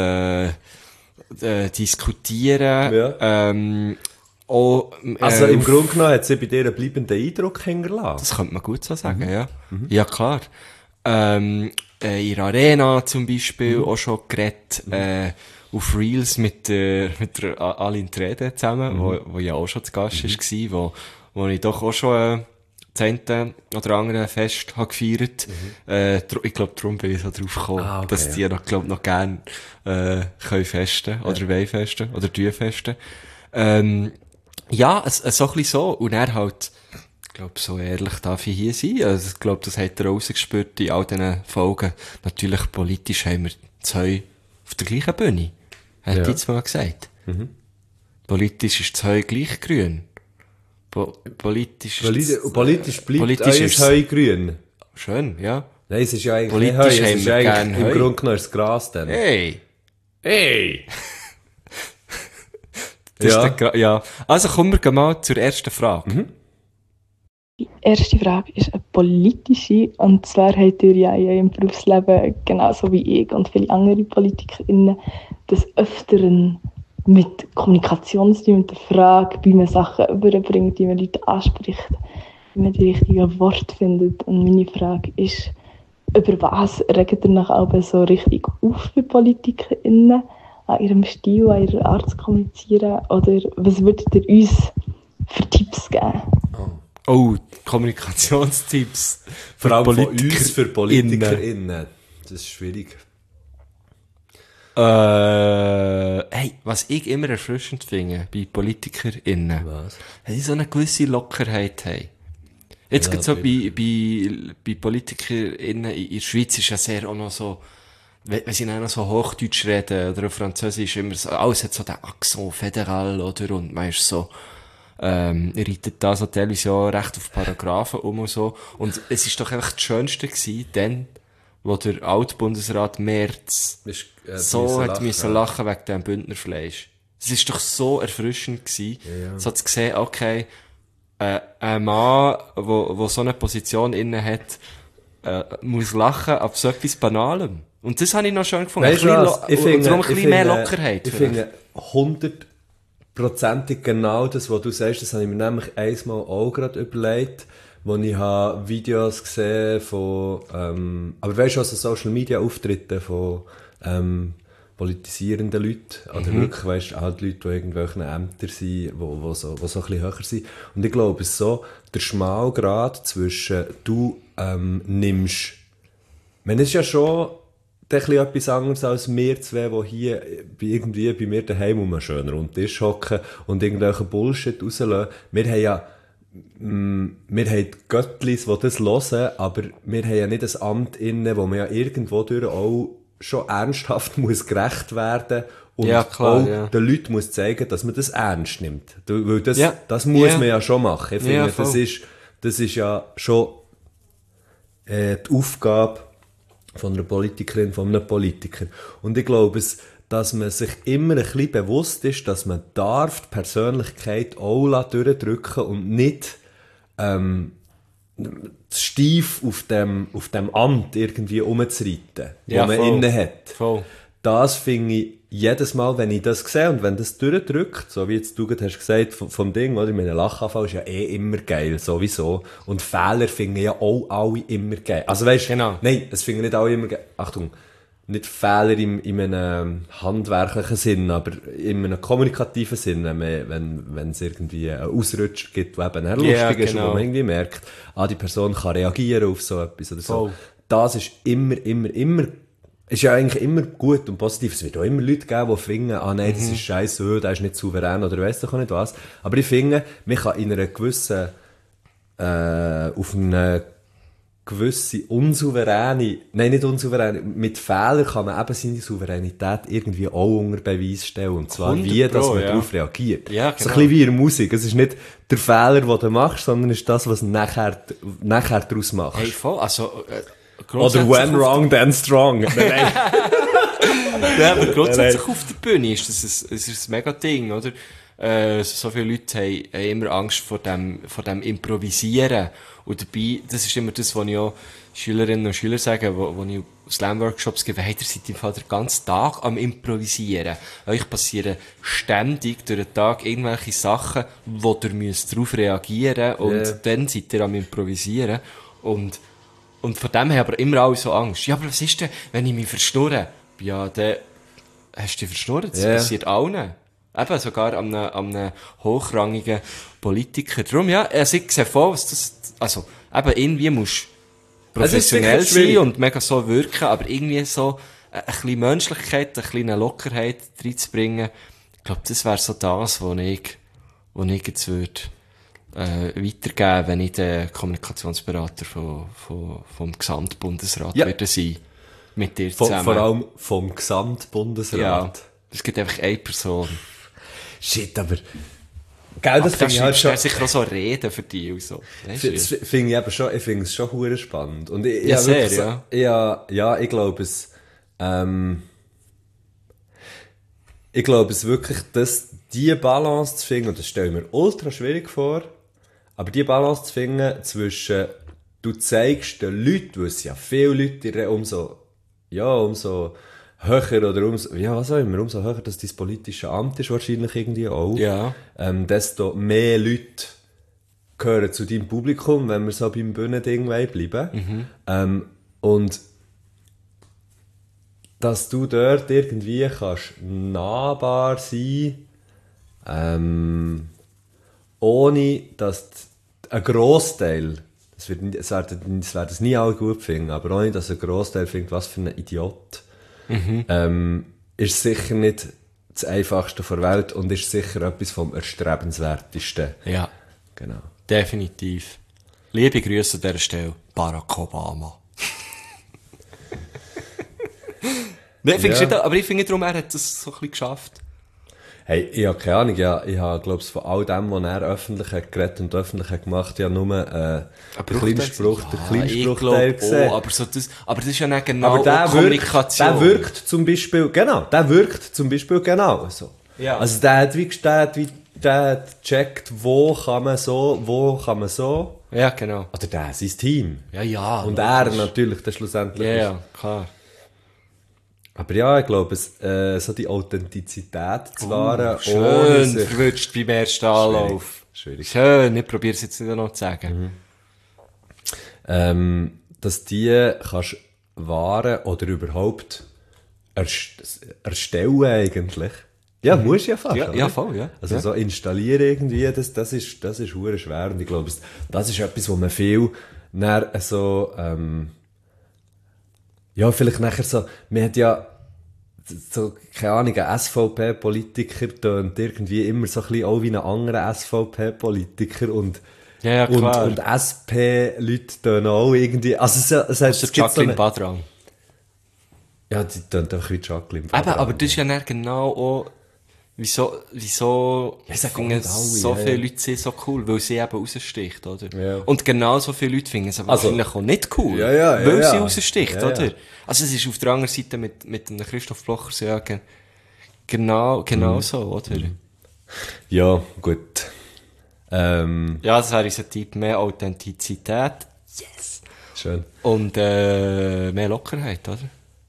A: diskutieren,
D: Ja.
A: auch,
D: Also im Grunde genommen hat sie bei dir einen bleibenden Eindruck hinterlassen.
A: das könnte man gut so sagen, ja. Ja, klar. In der Arena zum Beispiel auch schon geredet, auf Reels mit der Aline Trede zusammen, wo ja auch schon zu Gast war, wo ich doch auch schon, das eine oder andere Fest habe gefeiert. Ich glaube, darum bin ich so drauf gekommen, dass die noch gern, können festen, oder wollen festen, oder tun festen. Ja, so ein bisschen so. Und er halt, ich glaube, so ehrlich darf ich hier sein. Also, ich glaube, das hat er rausgespürt in all diesen Folgen. Natürlich, politisch haben wir zwei auf der gleichen Bühne. Hat
D: Ja.
A: jetzt mal gesagt. Politisch ist zwei gleich grün. Politisch
D: Politisch bleibt
A: Politisch
D: euer
A: ist-
D: Heu grün.
A: schön, ja.
D: Nein, es ist ja eigentlich
A: Politisch
D: nicht Heu, es
A: haben
D: ist
A: wir
D: eigentlich
A: gern
D: im
A: Heu.
D: Grunde genommen das Gras dann.
A: Hey!
D: Hey!
A: Das
D: Ja.
A: ist der ja. Also kommen wir mal zur ersten Frage.
E: Die erste Frage ist eine politische. Und zwar habt ihr ja in eurem Berufsleben, genauso wie ich und viele andere PolitikerInnen, des Öfteren mit Kommunikation zu tun, mit der Frage, wie man Sachen überbringt, wie man Leute anspricht, wie man die richtigen Worte findet. Und meine Frage ist, über was regt ihr nach auch so richtig auf bei PolitikerInnen? An ihrem Stil, an ihrer Art zu kommunizieren? Oder was würdet ihr uns für Tipps geben?
A: Oh, Kommunikationstipps.
D: Vor allem von
A: PolitikerInnen.
D: uns für PolitikerInnen. Das ist schwierig.
A: Hey, was ich immer erfrischend finde bei PolitikerInnen,
D: Was?
A: dass sie so eine gewisse Lockerheit haben. Jetzt
D: Ja,
A: gibt's so bei PolitikerInnen in der Schweiz ist ja sehr auch noch so, wenn sie dann noch so Hochdeutsch reden oder auf Französisch immer so, alles hat so den Accent fédéral, oder? Und man ist so, reitet da so teilweise auch recht auf Paragraphen und so. Und es ist doch einfach das Schönste gewesen, dann, wo der Altbundesrat Merz so hat müssen lachen wegen dem Bündnerfleisch. Es ist doch so erfrischend gewesen, so zu sehen, okay, ein Mann, wo so eine Position inne hat, muss lachen ab so etwas Banalem. Und das habe ich noch schön gefunden.
D: Weißt du was?
A: Und darum ein bisschen mehr Lockerheit.
D: Ich finde 100%ig genau das, was du sagst, das habe ich mir nämlich einmal auch gerade überlegt, wo ich habe Videos gesehen von, aber weißt du, also Social Media Auftritte von, politisierenden Leuten, oder wirklich, weißt du, halt Leute, die irgendwelchen Ämter sind, wo so ein bisschen höher sind. Und ich glaube, es ist so, der Schmalgrad zwischen, du, nimmst, es ist ja schon, ein bisschen etwas anderes als wir zwei, die hier irgendwie bei mir daheim um einen schönen runden Tisch hocken und irgendwelchen Bullshit rauslassen. Wir haben ja, wir haben die Göttlis, die das hören, aber wir haben ja nicht ein Amt inne, wo man ja irgendwo durch auch schon ernsthaft muss gerecht werden und
A: Ja, klar,
D: auch
A: ja.
D: den Leuten muss zeigen, dass man das ernst nimmt. Weil das,
A: Ja.
D: das muss
A: Ja.
D: man ja schon machen. Ich finde,
A: Ja,
D: das
A: voll.
D: ist ja schon die Aufgabe von einer Politikerin, von einem Politiker. Und ich glaube, dass man sich immer ein bisschen bewusst ist, dass man darf die Persönlichkeit auch durchdrücken und nicht steif auf dem Amt irgendwie rumzureiten,
A: Ja,
D: wo man
A: voll.
D: inne hat.
A: Voll.
D: Das finde ich jedes Mal, wenn ich das sehe und wenn das durchdrückt, so wie jetzt du gerade hast gesagt, vom Ding, oder? Mein Lachanfall ist ja immer geil, sowieso. Und Fehler finden ja auch alle immer geil. Also weißt,
A: Genau.
D: nein, es finden nicht alle immer geil. Achtung, nicht Fehler in einem handwerklichen Sinn, aber in einem kommunikativen Sinn, wenn es irgendwie einen Ausrutscher gibt, der eben lustig
A: Ja,
D: ist und
A: genau.
D: wo man irgendwie merkt, die Person kann reagieren auf so etwas oder so.
A: Voll.
D: Das ist immer, ist ja eigentlich immer gut und positiv. Es wird auch immer Leute geben, die finden, nein, das ist scheiße, der ist nicht souverän oder weiss doch auch nicht was. Aber ich finde, man kann in einer gewissen, auf eine gewisse unsouveräne, nein, nicht unsouveräne, mit Fehlern kann man eben seine Souveränität irgendwie auch unter Beweis stellen. Und zwar
A: 100
D: wie, dass
A: Pro,
D: man
A: ja.
D: darauf reagiert.
A: Ja,
D: So ein
A: genau.
D: bisschen wie in der Musik. Es ist nicht der Fehler, den du machst, sondern es ist das, was du nachher daraus machst.
A: Hey, voll, also,
D: Oder when wrong, then strong. Nein.
A: Ja, aber grundsätzlich auf der Bühne ist das ein mega Ding, oder? so viele Leute haben immer Angst vor dem Improvisieren. Und dabei, das ist immer das, was ich auch Schülerinnen und Schüler sage, wo ich Slam-Workshops gebe, hey, ihr seid im Fall den ganzen Tag am Improvisieren. Euch passieren ständig durch den Tag irgendwelche Sachen, wo ihr müsst darauf reagieren und dann seid ihr am Improvisieren. Und von dem her aber immer alle so Angst. Ja, aber was ist denn, wenn ich mich verschnurre? Ja, dann hast du dich verschnurrt. Das passiert allen. Eben, sogar an einem hochrangigen Politiker. Darum, ja, also ich sehe vor, was das, also, eben, irgendwie musst du professionell sein und mega so wirken, aber irgendwie so ein bisschen Menschlichkeit, eine kleine Lockerheit reinzubringen. Ich glaube, das wäre so das, was ich jetzt würde, weitergeben, wenn ich der Kommunikationsberater vom Gesamtbundesrat werde sein. Mit dir zusammen.
D: Vor allem vom Gesamtbundesrat.
A: Ja. Es gibt einfach eine Person.
D: Shit, aber... Gell, das finde ich halt schon...
A: sicher auch so Reden für die und so.
D: Das finde ich eben schon, ich finde es schon hure spannend. Und ich,
A: ja, sehr,
D: so, ja, ich glaube es, ich glaube es wirklich, dass die Balance zu finden, und das stelle ich mir ultra schwierig vor, aber die Balance zu finden zwischen, du zeigst den Leuten, weil es ja viele Leute, umso höher oder umso höher, dass dein politische Amt ist wahrscheinlich irgendwie auch, desto mehr Leute gehören zu deinem Publikum, wenn wir so beim Bühnending bleiben. Und dass du dort irgendwie kannst nahbar sein, ohne dass ein Grossteil, das werden das nie alle gut finden, aber ohne dass ein Grossteil findet, was für ein Idiot, ist sicher nicht das Einfachste der Welt und ist sicher etwas vom Erstrebenswertesten.
A: Ja.
D: Genau.
A: Definitiv. Liebe Grüße an dieser Stelle, Barack Obama. Nee, aber ich finde darum, er hat das so ein bisschen geschafft.
D: Hey, ich habe keine Ahnung, ich habe, glaube ich, von all dem, was er öffentlich hat geredet und öffentlich hat gemacht, ja nur den kleinen Spruchteil gesehen.
A: Aber das ist ja nicht genau Kommunikation.
D: Der wirkt zum Beispiel genau so.
A: Ja.
D: Also der hat gecheckt, wo kann man so.
A: Ja, genau.
D: Oder der, sein Team.
A: Ja.
D: Und er natürlich, dann schlussendlich.
A: Ja, klar.
D: Aber ja, ich glaube, so die Authentizität zu wahren,
A: schön verwünscht beim ersten Anlauf.
D: Schwierig.
A: Schön, ich probiere es jetzt nicht noch zu sagen.
D: Dass die kannst wahren oder überhaupt erstellen eigentlich. Ja, musst du ja fast.
A: Ja, voll, ja.
D: Also so installieren irgendwie, das ist hure schwer. Und ich glaube, das ist etwas, wo man viel nachher so, ja, vielleicht nachher so, man hat ja so, keine Ahnung, ein SVP-Politiker tönt irgendwie immer so ein bisschen auch wie ein anderer SVP-Politiker und
A: klar.
D: und SP-Leute tönen auch irgendwie, also es gibt
A: Jacqueline Badrang.
D: Ja, die tönt einfach wie Jacqueline Badrang.
A: Aber das ist ja dann genau auch, wieso finden so viele Leute sie so cool, weil sie eben raussticht, oder? Ja. Und genau so viele Leute finden es aber wahrscheinlich auch nicht cool, weil sie raussticht, oder? Also es ist auf der anderen Seite mit einem Christoph Blocher so, genau so, oder?
D: Ja, gut.
A: Ja, das wäre unser Tipp, mehr Authentizität. Yes!
D: Schön.
A: Und mehr Lockerheit, oder?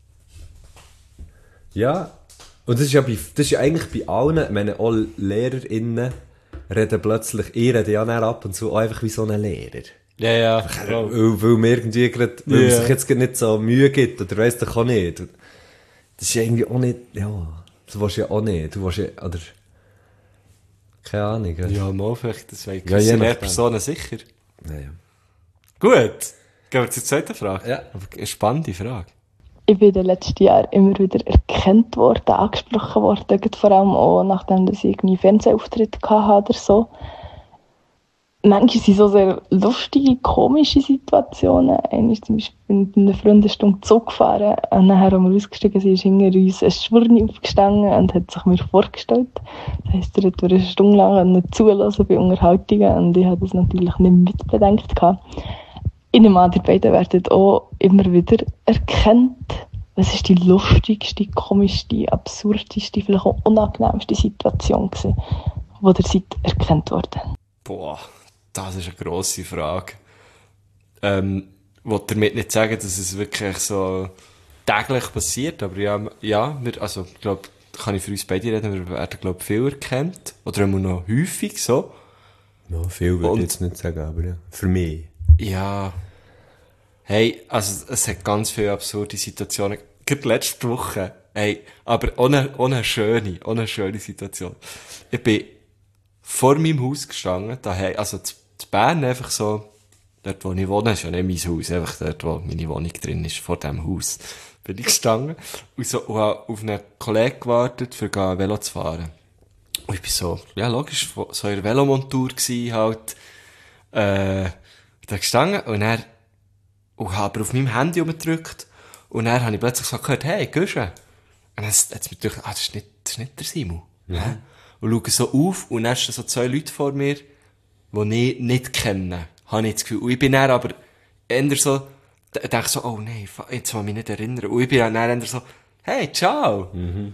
D: Ja. Und das ist ja eigentlich bei allen, ich meine, auch LehrerInnen reden plötzlich, ich rede ja dann ab und zu auch einfach wie so ein Lehrer.
A: Ja.
D: Weil man irgendwie gerade, weil man sich jetzt nicht so Mühe gibt, oder weiss doch auch nicht. Das ist ja irgendwie auch nicht, das willst du ja auch nicht. Du willst ja, oder, keine Ahnung.
A: Ja, mal vielleicht, das weiß ich. Lehrpersonen sicher.
D: Ja.
A: Gut. Gehen wir zur zweiten Frage.
D: Ja.
A: Aber eine spannende Frage.
E: Ich bin in den letzten Jahren immer wieder erkannt worden, angesprochen worden, vor allem auch nachdem ich irgendwie Fernsehauftritte hatte oder so. Manchmal sind so sehr lustige, komische Situationen. Einmal zum Beispiel mit einer Freundestunde Zug gefahren und nachher, als wir ausgestiegen sind, ist hinter uns ein Schwurni aufgestanden und hat sich mir vorgestellt. Das heisst, er hat eine Stunde lang zulassen bei Unterhaltungen und ich habe das natürlich nicht mitbedenkt. Ich nehme an, die beiden werden auch immer wieder erkannt. Was ist die lustigste, komischste, absurdeste, vielleicht auch unangenehmste Situation gewesen, wo ihr seid erkannt worden?
A: Boah, das ist eine grosse Frage. Wollte damit nicht sagen, dass es wirklich so täglich passiert, aber also, ich glaube, kann ich für uns beide reden, wir werden, glaube ich, viel erkannt. Oder immer noch häufig so.
D: Ja, viel würde ich jetzt nicht sagen, aber ja. Für mich.
A: Ja. Hey, also, es hat ganz viele absurde Situationen. Gerade letzte Woche. Hey, aber ohne schöne Situation. Ich bin vor meinem Haus gestanden, daheim, also zu Bern einfach so, dort wo ich wohne, ist ja nicht mein Haus, einfach dort wo meine Wohnung drin ist, vor dem Haus, bin ich gestanden und habe auf einen Kollegen gewartet, für Velo zu fahren. Und ich bin so, ja logisch, so in der Velomontur gsi, halt, da gestanden und habe aber auf meinem Handy umgedrückt und dann habe ich plötzlich so gehört, hey, gehst du? Und dann hat's mir gedacht, das ist nicht der Simon. Ja. Und schaue so auf und dann stehen so 2 Leute vor mir, die ich nicht kenne, habe ich das Gefühl. Und ich bin dann aber eher so, denke so, oh nein, jetzt muss ich mich nicht erinnern. Und ich bin dann eher so, hey, ciao.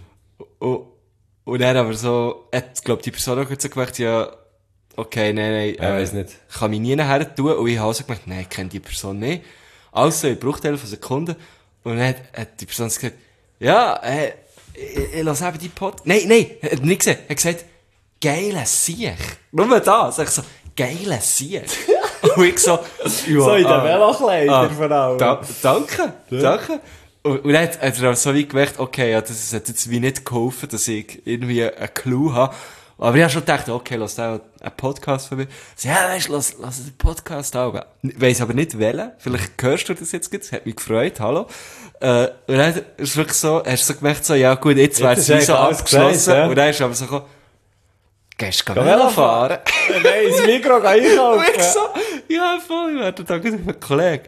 A: Und dann aber so, glaub die Person auch so gemerkt, ja, okay, nein,
D: weiß nicht.
A: kann mich nie nachher tun. Und ich habe so gemerkt, nein, ich kenne die Person nicht. Also, in Bruchteil von Sekunden. Und dann hat die Person gesagt, ja, ich lasse eben die Nein, hat er nicht gesehen. Er hat gesagt, geile Sieg. Nur das. Ich so, geile Sieg. Und ich so, ja,
D: So in den Velokleider vor allem.
A: Danke. Und dann hat er so wie gemerkt, okay, ja, das hat jetzt wie nicht geholfen, dass ich irgendwie einen Clou habe. Aber ich habe schon gedacht, okay, lass da einen Podcast von mir. So, ja, weisst du, lass den Podcast auch. Ich weiss aber nicht wählen. Vielleicht hörst du das jetzt gut. Das hat mich gefreut. Hallo. Und dann ist es wirklich so, hast du so gemerkt, so, ja gut, jetzt wäre es wie so abgeschlossen.
D: Gesagt, ja.
A: Und dann ist aber so gekommen, gehst du Velo fahren?
D: Nein, ins Mikro einkaufen.
A: Und ich so, ja, voll, ich werde da mit einem Kollegen.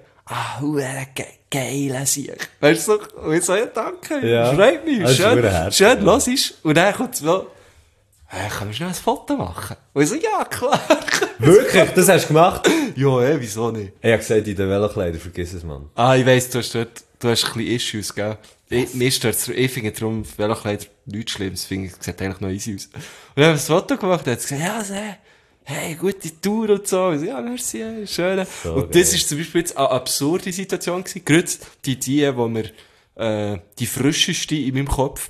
A: Geile Sieg. Weißt du, so, und ich so, ja, danke.
D: Ja.
A: Freut mich.
D: Das ist verdammt
A: Schön, los ist. Und dann kommt so, können wir schnell ein Foto machen? Und ich so, ja, klar.
D: Wirklich? Das hast du gemacht?
A: Ja, wieso nicht?
D: Ich habe gesagt, in den Velokleider, vergiss es, Mann.
A: Ah, ich weiss, du hast ein bisschen Issues, gell? Mir stört's, ich finde darum, Velokleider nichts Schlimmes, finde ich, sieht eigentlich noch easy aus. Und dann haben wir ein Foto gemacht, und hat gesagt, ja, hey, gute Tour und so. Ich so, ja, merci, schön.
D: So
A: und
D: geil.
A: das ist zum Beispiel jetzt eine absurde Situation gewesen. Gerade die, wo mir, die frischeste in meinem Kopf.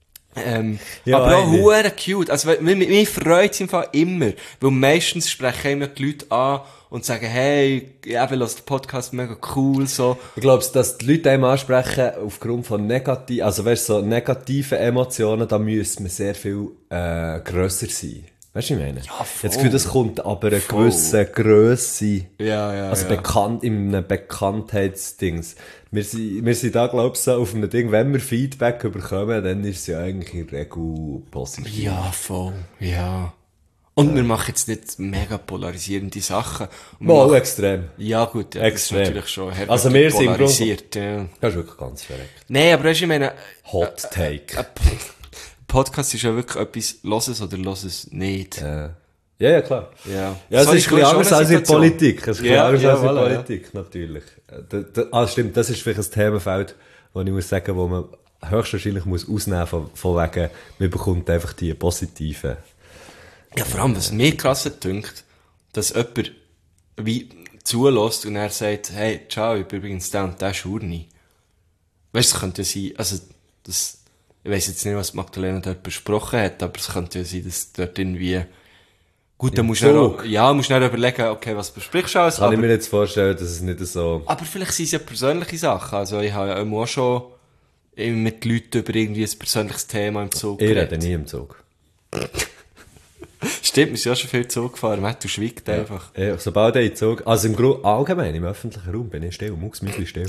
D: Ja,
A: aber auch
D: eigentlich.
A: hure cute. Also, mich freut es im Fall immer. Weil meistens sprechen immer die Leute an und sagen, hey, eben, lass den Podcast mega cool, so.
D: Ich glaube, dass die Leute einem ansprechen aufgrund von so negativen Emotionen, da müsste man sehr viel grösser sein. Weißt du, was ich meine?
A: Ja, voll.
D: Ich habe das Gefühl, das kommt aber eine gewisse Grösse.
A: Ja.
D: Also in einem Bekanntheitsdings. Wir sind da, glaube ich, so auf einem Ding, wenn wir Feedback bekommen, dann ist es ja eigentlich in der Regel positiv.
A: Ja, voll, ja. Und wir machen jetzt nicht mega polarisierende Sachen. Und
D: Mal
A: machen-
D: extrem.
A: Ja, gut, ja,
D: Extrem.
A: das ist natürlich schon herbig
D: Also wir sind im
A: polarisiert, ja.
D: Das ist wirklich ganz verreckt.
A: Nein, aber weißt du, ich meine,
D: Hot Take.
A: Podcast ist ja wirklich etwas, los es oder los es nicht.
D: Ja, klar.
A: Ja,
D: Ja, es
A: So
D: ist ein bisschen
A: schon
D: anders
A: eine
D: als in der
A: Situation.
D: Politik. Es ist ein bisschen
A: Ja,
D: anders
A: ja,
D: als in der
A: voilà, ja.
D: Politik, natürlich. Stimmt, das ist vielleicht ein Themenfeld, wo ich muss sagen, wo man höchstwahrscheinlich muss ausnehmen von wegen, man bekommt einfach die positiven.
A: Ja, vor allem, was mir krass dünkt, dass jemand wie zulässt und er sagt, hey, ciao, ich bin übrigens der und der Schurni. Weißt du, es könnte ja sein, also, ich weiss jetzt nicht, was Magdalena dort besprochen hat, aber es könnte ja sein, dass dort irgendwie, gut, dann musst du
D: Zug.
A: dann überlegen, okay, was besprichst du alles,
D: Kann ich mir jetzt vorstellen, dass es nicht so...
A: aber vielleicht sind es ja persönliche Sachen, also ich habe ja auch schon mit Leuten über irgendwie ein persönliches Thema im Zug
D: Ich
A: geredet.
D: rede nie im Zug.
A: Stimmt, wir sind ja schon viel Zug gefahren, Matt, du schweigst einfach.
D: Sobald ich in den Zug... Also allgemein, im öffentlichen Raum bin ich still, mucksmüsli still.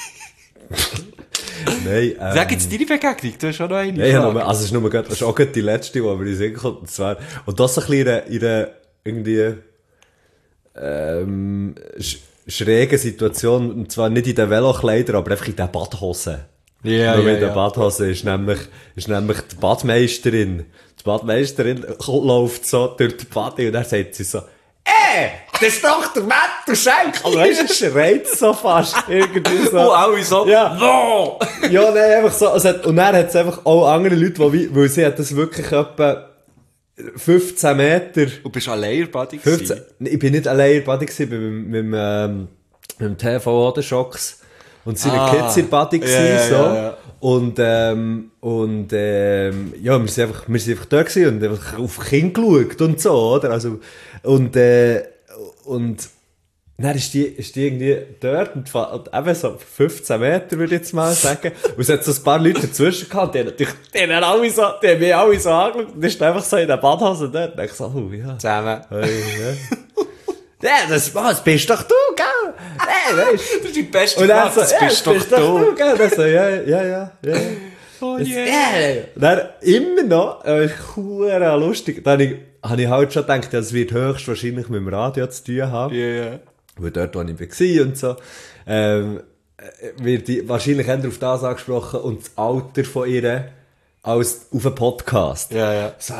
D: Nein,
A: Sag jetzt deine Begegnung, du hast schon noch eine
D: Nein,
A: Frage.
D: das ist auch gerade die letzte, die mir in den Sinn kommt. Und das so ein bisschen in einer irgendwie schrägen Situation, und zwar nicht in den Velokleidern, aber einfach in den Badhosen.
A: Ja,
D: Nur
A: ja,
D: in der
A: ja.
D: Badhose ist nämlich die Badmeisterin. Die Badmeisterin läuft so durch die Bade und dann sagt sie so, das ist doch der Matthew Schenk! Also weißt du, schreit so fast irgendwie so.
A: Oh, alle so,
D: Ja.
A: no!
D: Ja, nein, einfach so. Und dann hat es einfach auch andere Leute, weil sie hat das wirklich etwa, 15 Meter.
A: Und bist du allein Buddy
D: 15, ich bin nicht allein Buddy gewesen, mit dem TV Odenschocks und seine Kids in Buddy gewesen, so. Ja. Und ja, wir sind einfach da gewesen und einfach auf die Kinder geschaut und so, oder? Also, und dann ist die irgendwie dort und eben so 15 Meter, würde ich jetzt mal sagen. Und es hat so ein paar Leute dazwischen gehabt, die haben mich alle so angeschaut. Und ist einfach so in der Badhose dort. Und ich so, oh, ja.
A: Zusammen.
D: Ja, das bist doch du, gell? Hey, weißt du?
A: Das ist die beste
D: Und dann
A: Frage,
D: so,
A: das bist doch du.
D: gell? Dann so, ja.
A: Oh
D: Das-
A: yeah.
D: Dann immer noch, hure lustig. Dann habe ich halt schon gedacht, das wird höchstwahrscheinlich mit dem Radio zu tun haben.
A: Ja.
D: Weil dort, wo ich war und so, wird die wahrscheinlich eher auf das angesprochen und das Alter von ihr als auf einen Podcast.
A: Ja.
D: So,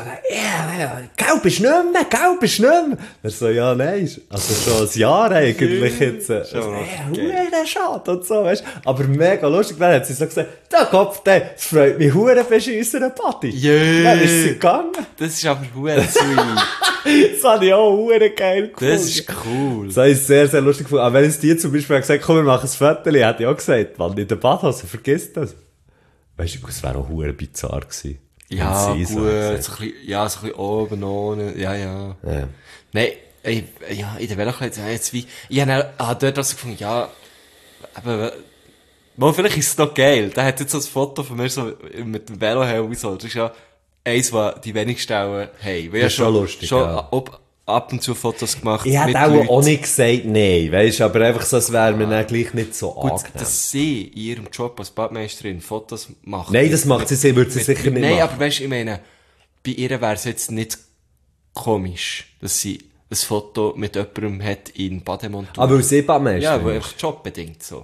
D: gell, bist du nicht mehr? Er so, ja, nein, also schon ein Jahr eigentlich jetzt.
A: Schon
D: Hure schade und so, weißt du. Aber mega lustig, dann hat sie so gesagt, der Kopf, es freut mich, hure beschissene Party.
A: Yeah.
D: Dann ist sie gegangen.
A: Das ist aber hure sweet.
D: Das habe ich auch hure geil gefunden.
A: Das ist cool.
D: Das habe ich sehr, sehr lustig gefunden. Aber wenn es dir zum Beispiel gesagt komm, wir machen ein Foto, hätte ich auch gesagt, weil in der Badhose, vergiss das. Weißt du, es wäre auch hure bizarr gewesen.
A: Ja,
D: wenn
A: gut,
D: sie
A: so
D: so
A: ein
D: gesagt.
A: bisschen, so ein bisschen oben, ohne, ja.
D: Ja.
A: Nein, ja, in der Velokleid, jetzt wie, ich habe dort also gefunden, ja, aber, mal, vielleicht ist es noch geil. Der hat jetzt so ein Foto von mir so, mit dem Velohelm und so, das ist ja eins, was die wenigsten auch haben.
D: Das ist schon lustig,
A: schon
D: ja.
A: ab und zu Fotos gemacht.
D: Ich hätte
A: mit
D: auch,
A: Leuten.
D: auch nicht gesagt, nein, weißt du, aber einfach so, es wäre mir dann gleich nicht so
A: Gut,
D: angenehm.
A: dass sie in ihrem Job als Badmeisterin Fotos macht.
D: Nein, das macht sie, würde sie sicher nicht
A: Nein,
D: machen.
A: aber weißt du, ich meine, bei ihr wäre es jetzt nicht komisch, dass sie ein Foto mit jemandem hat in Bademontur.
D: Aber weil sie Badmeisterin
A: ja, weil
D: ist.
A: einfach jobbedingt so.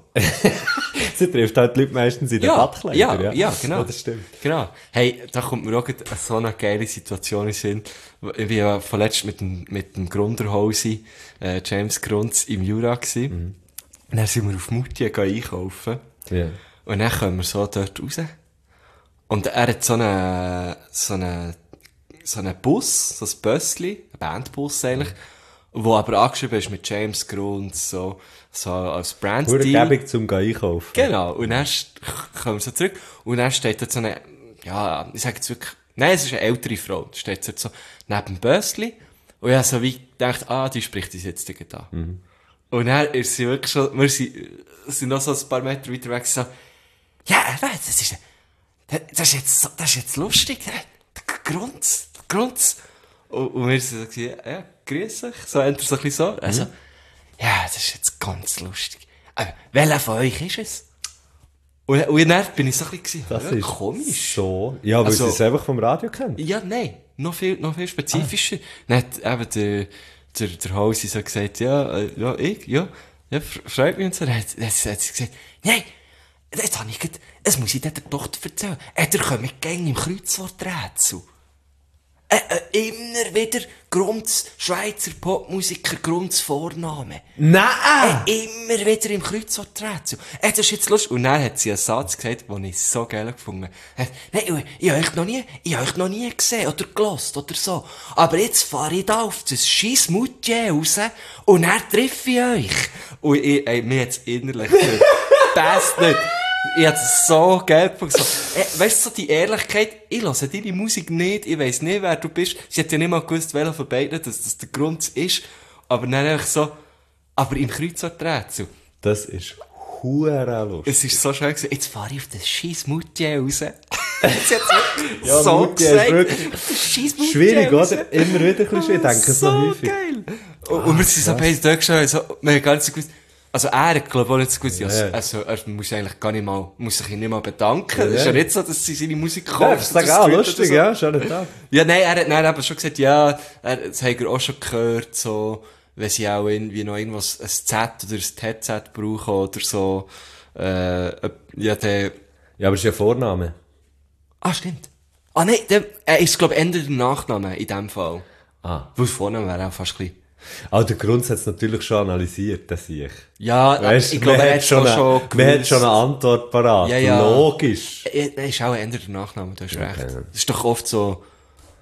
D: Sie trifft halt die Leute meistens in den Badkleidern.
A: ja, genau.
D: Ja, das stimmt.
A: Genau. Hey, da kommt mir auch gerade so eine geile Situation in den Sinn. Ich war ja vorletzt mit dem Grunderhausi, James Grunds im Jura gewesen. Und dann sind wir auf Moutier einkaufen.
D: Ja.
A: Und dann kommen wir so dort raus. Und er hat so einen Bus, so ein Bössli, ein Bandbus eigentlich, wo aber angeschrieben ist mit James Grund, so als
D: Pure
A: Brand-Deal.
D: Gebung zum Einkaufen.
A: Genau. Und dann kommen wir so zurück. Und dann steht dort so eine, ja, ich sage jetzt wirklich, nein, es ist eine ältere Frau. Da steht dort so neben dem Bössli. Und ich habe so wie gedacht, die spricht uns jetzt da. Und dann ist sie wirklich schon, wir sind noch so ein paar Meter weiter weg, so, ja, das ist jetzt lustig, Grunz. Und wir sind so, ja, grüß euch, so, so ein bisschen so. Also, ja, das ist jetzt ganz lustig. Aber welcher von euch ist es? Und dann bin ich so ein bisschen,
D: Das
A: ja,
D: ist
A: komisch.
D: so. Ja, weil
A: Also-
D: sie es einfach vom Radio kennt.
A: Ja, nein, noch viel spezifischer. Dann hat eben der Hausi so gesagt, ja, freut mich und so. Dann hat sie gesagt, nein, jetzt habe ich gerade, das muss ich der Tochter erzählen. Der kommt gäng im Kreuzworträtsel. Immer wieder Grunds, Schweizer Popmusiker, Grunds Vorname.
D: Nein!
A: Immer wieder im Kreuzworträtsel. Das ist jetzt lustig. Und dann hat sie einen Satz gesagt, den ich so geil gefunden habe. Nein, ich habe euch noch nie gesehen oder gelost oder so. Aber jetzt fahre ich da auf das scheiß Moutier raus und dann treffe ich euch. Und mir hat's innerlich passt nicht. Ich hätte es so geil gefunden. So, weißt du, so die Ehrlichkeit, ich höre deine Musik nicht, ich weiss nicht, wer du bist. Sie hat ja nicht mal gewusst, welcher von beiden das der Grund ist. Aber dann einfach so, aber im Kreuzworträtsel.
D: Das ist hure lustig.
A: Es ist so schön gewesen, jetzt fahre ich auf das scheiß Moutier raus. Jetzt hat's wirklich
D: Ja,
A: so
D: Moutier ist
A: gesagt.
D: wirklich
A: Auf das scheiß Moutier
D: Schwierig,
A: raus.
D: oder? Immer wieder ein bisschen schwierig. Ich denke so häufig.
A: geil. Und wir sind so beide da gestanden, so, wir haben gar nicht so gewusst, also er hat, glaube ich, auch nicht so gewusst,
D: Ja.
A: also er muss eigentlich gar nicht mal, muss sich nicht mal bedanken.
D: Ja.
A: Es ist ja nicht so, dass sie seine Musik
D: Ja,
A: kauft.
D: ich sage auch, lustig, ja, schönen Tag.
A: Ja, nein, er hat dann eben schon gesagt, ja, das hat er auch schon gehört, so, wenn sie auch irgendwie noch irgendwas, ein Z oder ein TZ brauchen oder so, ja,
D: Ja, aber es ist ja Vorname.
A: stimmt. Nein, er ist, glaube ich, eher der Nachname in dem Fall. Weil vorne wäre auch fast ein bisschen.
D: Aber der Grund hat es natürlich schon analysiert, das sehe ich.
A: Ja,
D: Weißt,
A: ich glaube,
D: man
A: er
D: hat
A: hat
D: schon
A: schon
D: man hat schon eine Antwort parat.
A: Ja, ja.
D: Logisch.
A: Er ist auch eher der Nachname, du hast recht.
D: ja.
A: Das ist doch oft so,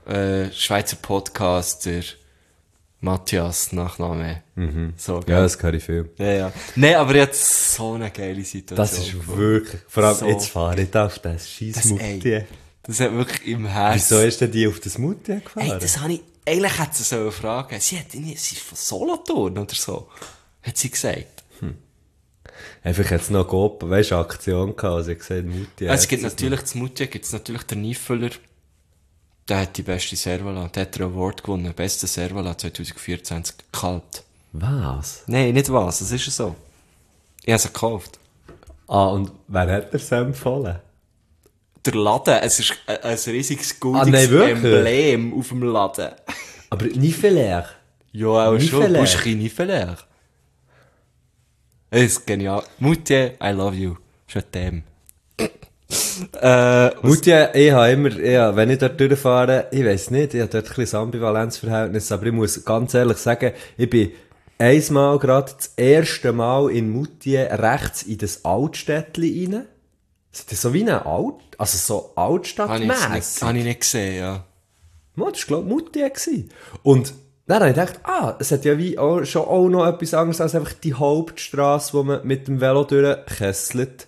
A: Schweizer Podcaster, Matthias, Nachname. So, gell?
D: Ja, das kann ich viel.
A: Ja. Nein, aber jetzt so eine geile Situation.
D: Das ist wirklich, vor allem
A: So
D: jetzt fahre ich auf das scheiß Mutti.
A: Das hat wirklich im Herzen.
D: Wieso ist denn die auf das Mutti gefahren?
A: Ey, das habe ich, eigentlich hätte sie sollen fragen. Sie ist von Solothurn oder so. Hat sie gesagt.
D: Einfach jetzt noch Coop, weißt du, Aktion gehabt, also ich gesagt, Mutti.
A: Es gibt natürlich, das Mutti gibt's natürlich den Niefüller. Der hat die beste Servola. Der hat den Award gewonnen. Beste Servola 2014. Kalt.
D: Was?
A: Nein, nicht was. Das ist so. Ich habe sie gekauft.
D: Ah, und wer hat dir das empfohlen?
A: Der Laden. Es ist ein riesiges
D: nein,
A: goldiges
D: wirklich?
A: Emblem auf dem Laden.
D: Aber nicht vielleicht.
A: Ja, auch schon.
D: Niefeler.
A: Buschki Niefeler. Das ist genial. Mutti, I love you. Schon dem.
D: Mutti, ich habe immer, wenn ich dort durchfahre, ich weiss nicht, ich habe dort ein bisschen Ambivalenzverhältnis, aber ich muss ganz ehrlich sagen, ich bin einmal gerade das erste Mal in Mutti rechts in das Altstädtli rein. Das ist so wie eine also so Altstadtmässig.
A: Habe ich nicht gesehen, ja.
D: Das war, glaube ich, Mutti gewesen. Und dann habe ich gedacht, es hat ja wie auch, schon auch noch etwas anderes als einfach die Hauptstrasse, wo man mit dem Velo durchkesselt.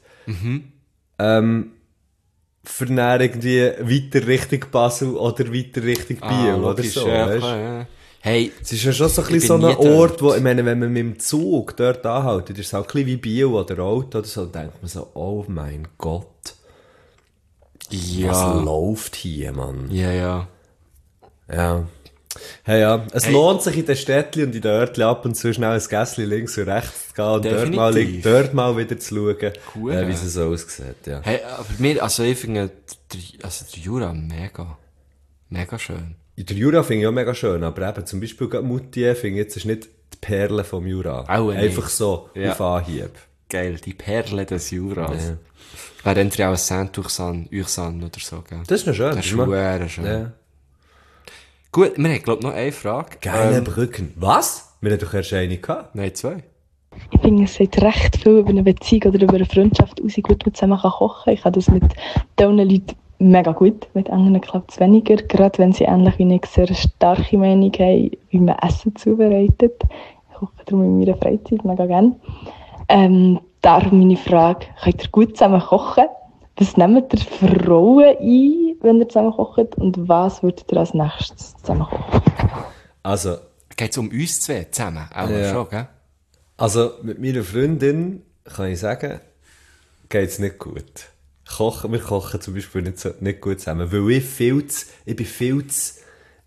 D: Für dann irgendwie weiter Richtung Basel oder weiter Richtung Biel oder
A: logisch,
D: so,
A: ja,
D: weißt?
A: klar, ja. Hey,
D: Es ist ja schon so ein
A: Ich
D: bisschen so
A: bin
D: ein
A: nie
D: Ort,
A: dort.
D: wo, ich meine, wenn man mit dem Zug dort anhält, ist es auch ein bisschen wie Biel oder Auto oder so, dann denkt man so, oh mein Gott,
A: ja.
D: was läuft hier, Mann?
A: Ja.
D: Ja. Hey, ja. Es lohnt sich in den Städtchen und in den Örtchen ab und zu schnell ein Gässchen links und rechts zu gehen und
A: Definitiv.
D: dort mal wieder zu schauen,
A: Cool,
D: wie es so aussieht, ja.
A: Hey, aber mir, also ich finde, der Jura mega schön.
D: In der Jura finde ich auch mega schön, aber eben zum Beispiel gerade Moutier finde ich jetzt ist nicht die Perle vom Jura.
A: Auch nicht.
D: Einfach so,
A: Ja.
D: auf Anhieb.
A: Geil, die Perle des Juras.
D: Ja.
A: Wäre entweder auch ein Saint-Ursan oder so, gell?
D: Das ist noch schön.
A: Das ist
D: mal-
A: schwer schön.
D: Ja.
A: Gut, wir haben, glaube ich, noch eine Frage.
D: Geile Brücken. Was? Wir hatten doch erst eine gehabt.
A: Nein, zwei.
E: Ich finde, es sagt recht viel über eine Beziehung oder über eine Freundschaft aus, wie gut man zusammen kochen kann. Ich kann das mit diesen Leuten mega gut, mit anderen klappt es weniger. Gerade wenn sie ähnlich wie ich sehr starke Meinung haben, wie man Essen zubereitet. Ich koche darum in meiner Freizeit mega gerne. Darum meine Frage, könnt ihr gut zusammen kochen? Was nehmt ihr für Rollen ein, wenn ihr zusammen kocht? Und was würdet ihr als nächstes zusammen kochen?
D: Also,
A: Geht es um uns zwei zusammen? Auch
D: Ja.
A: schon, gell?
D: also, mit meiner Freundin, kann ich sagen, geht's nicht gut. Wir kochen zum Beispiel nicht gut zusammen, weil ich bin viel zu,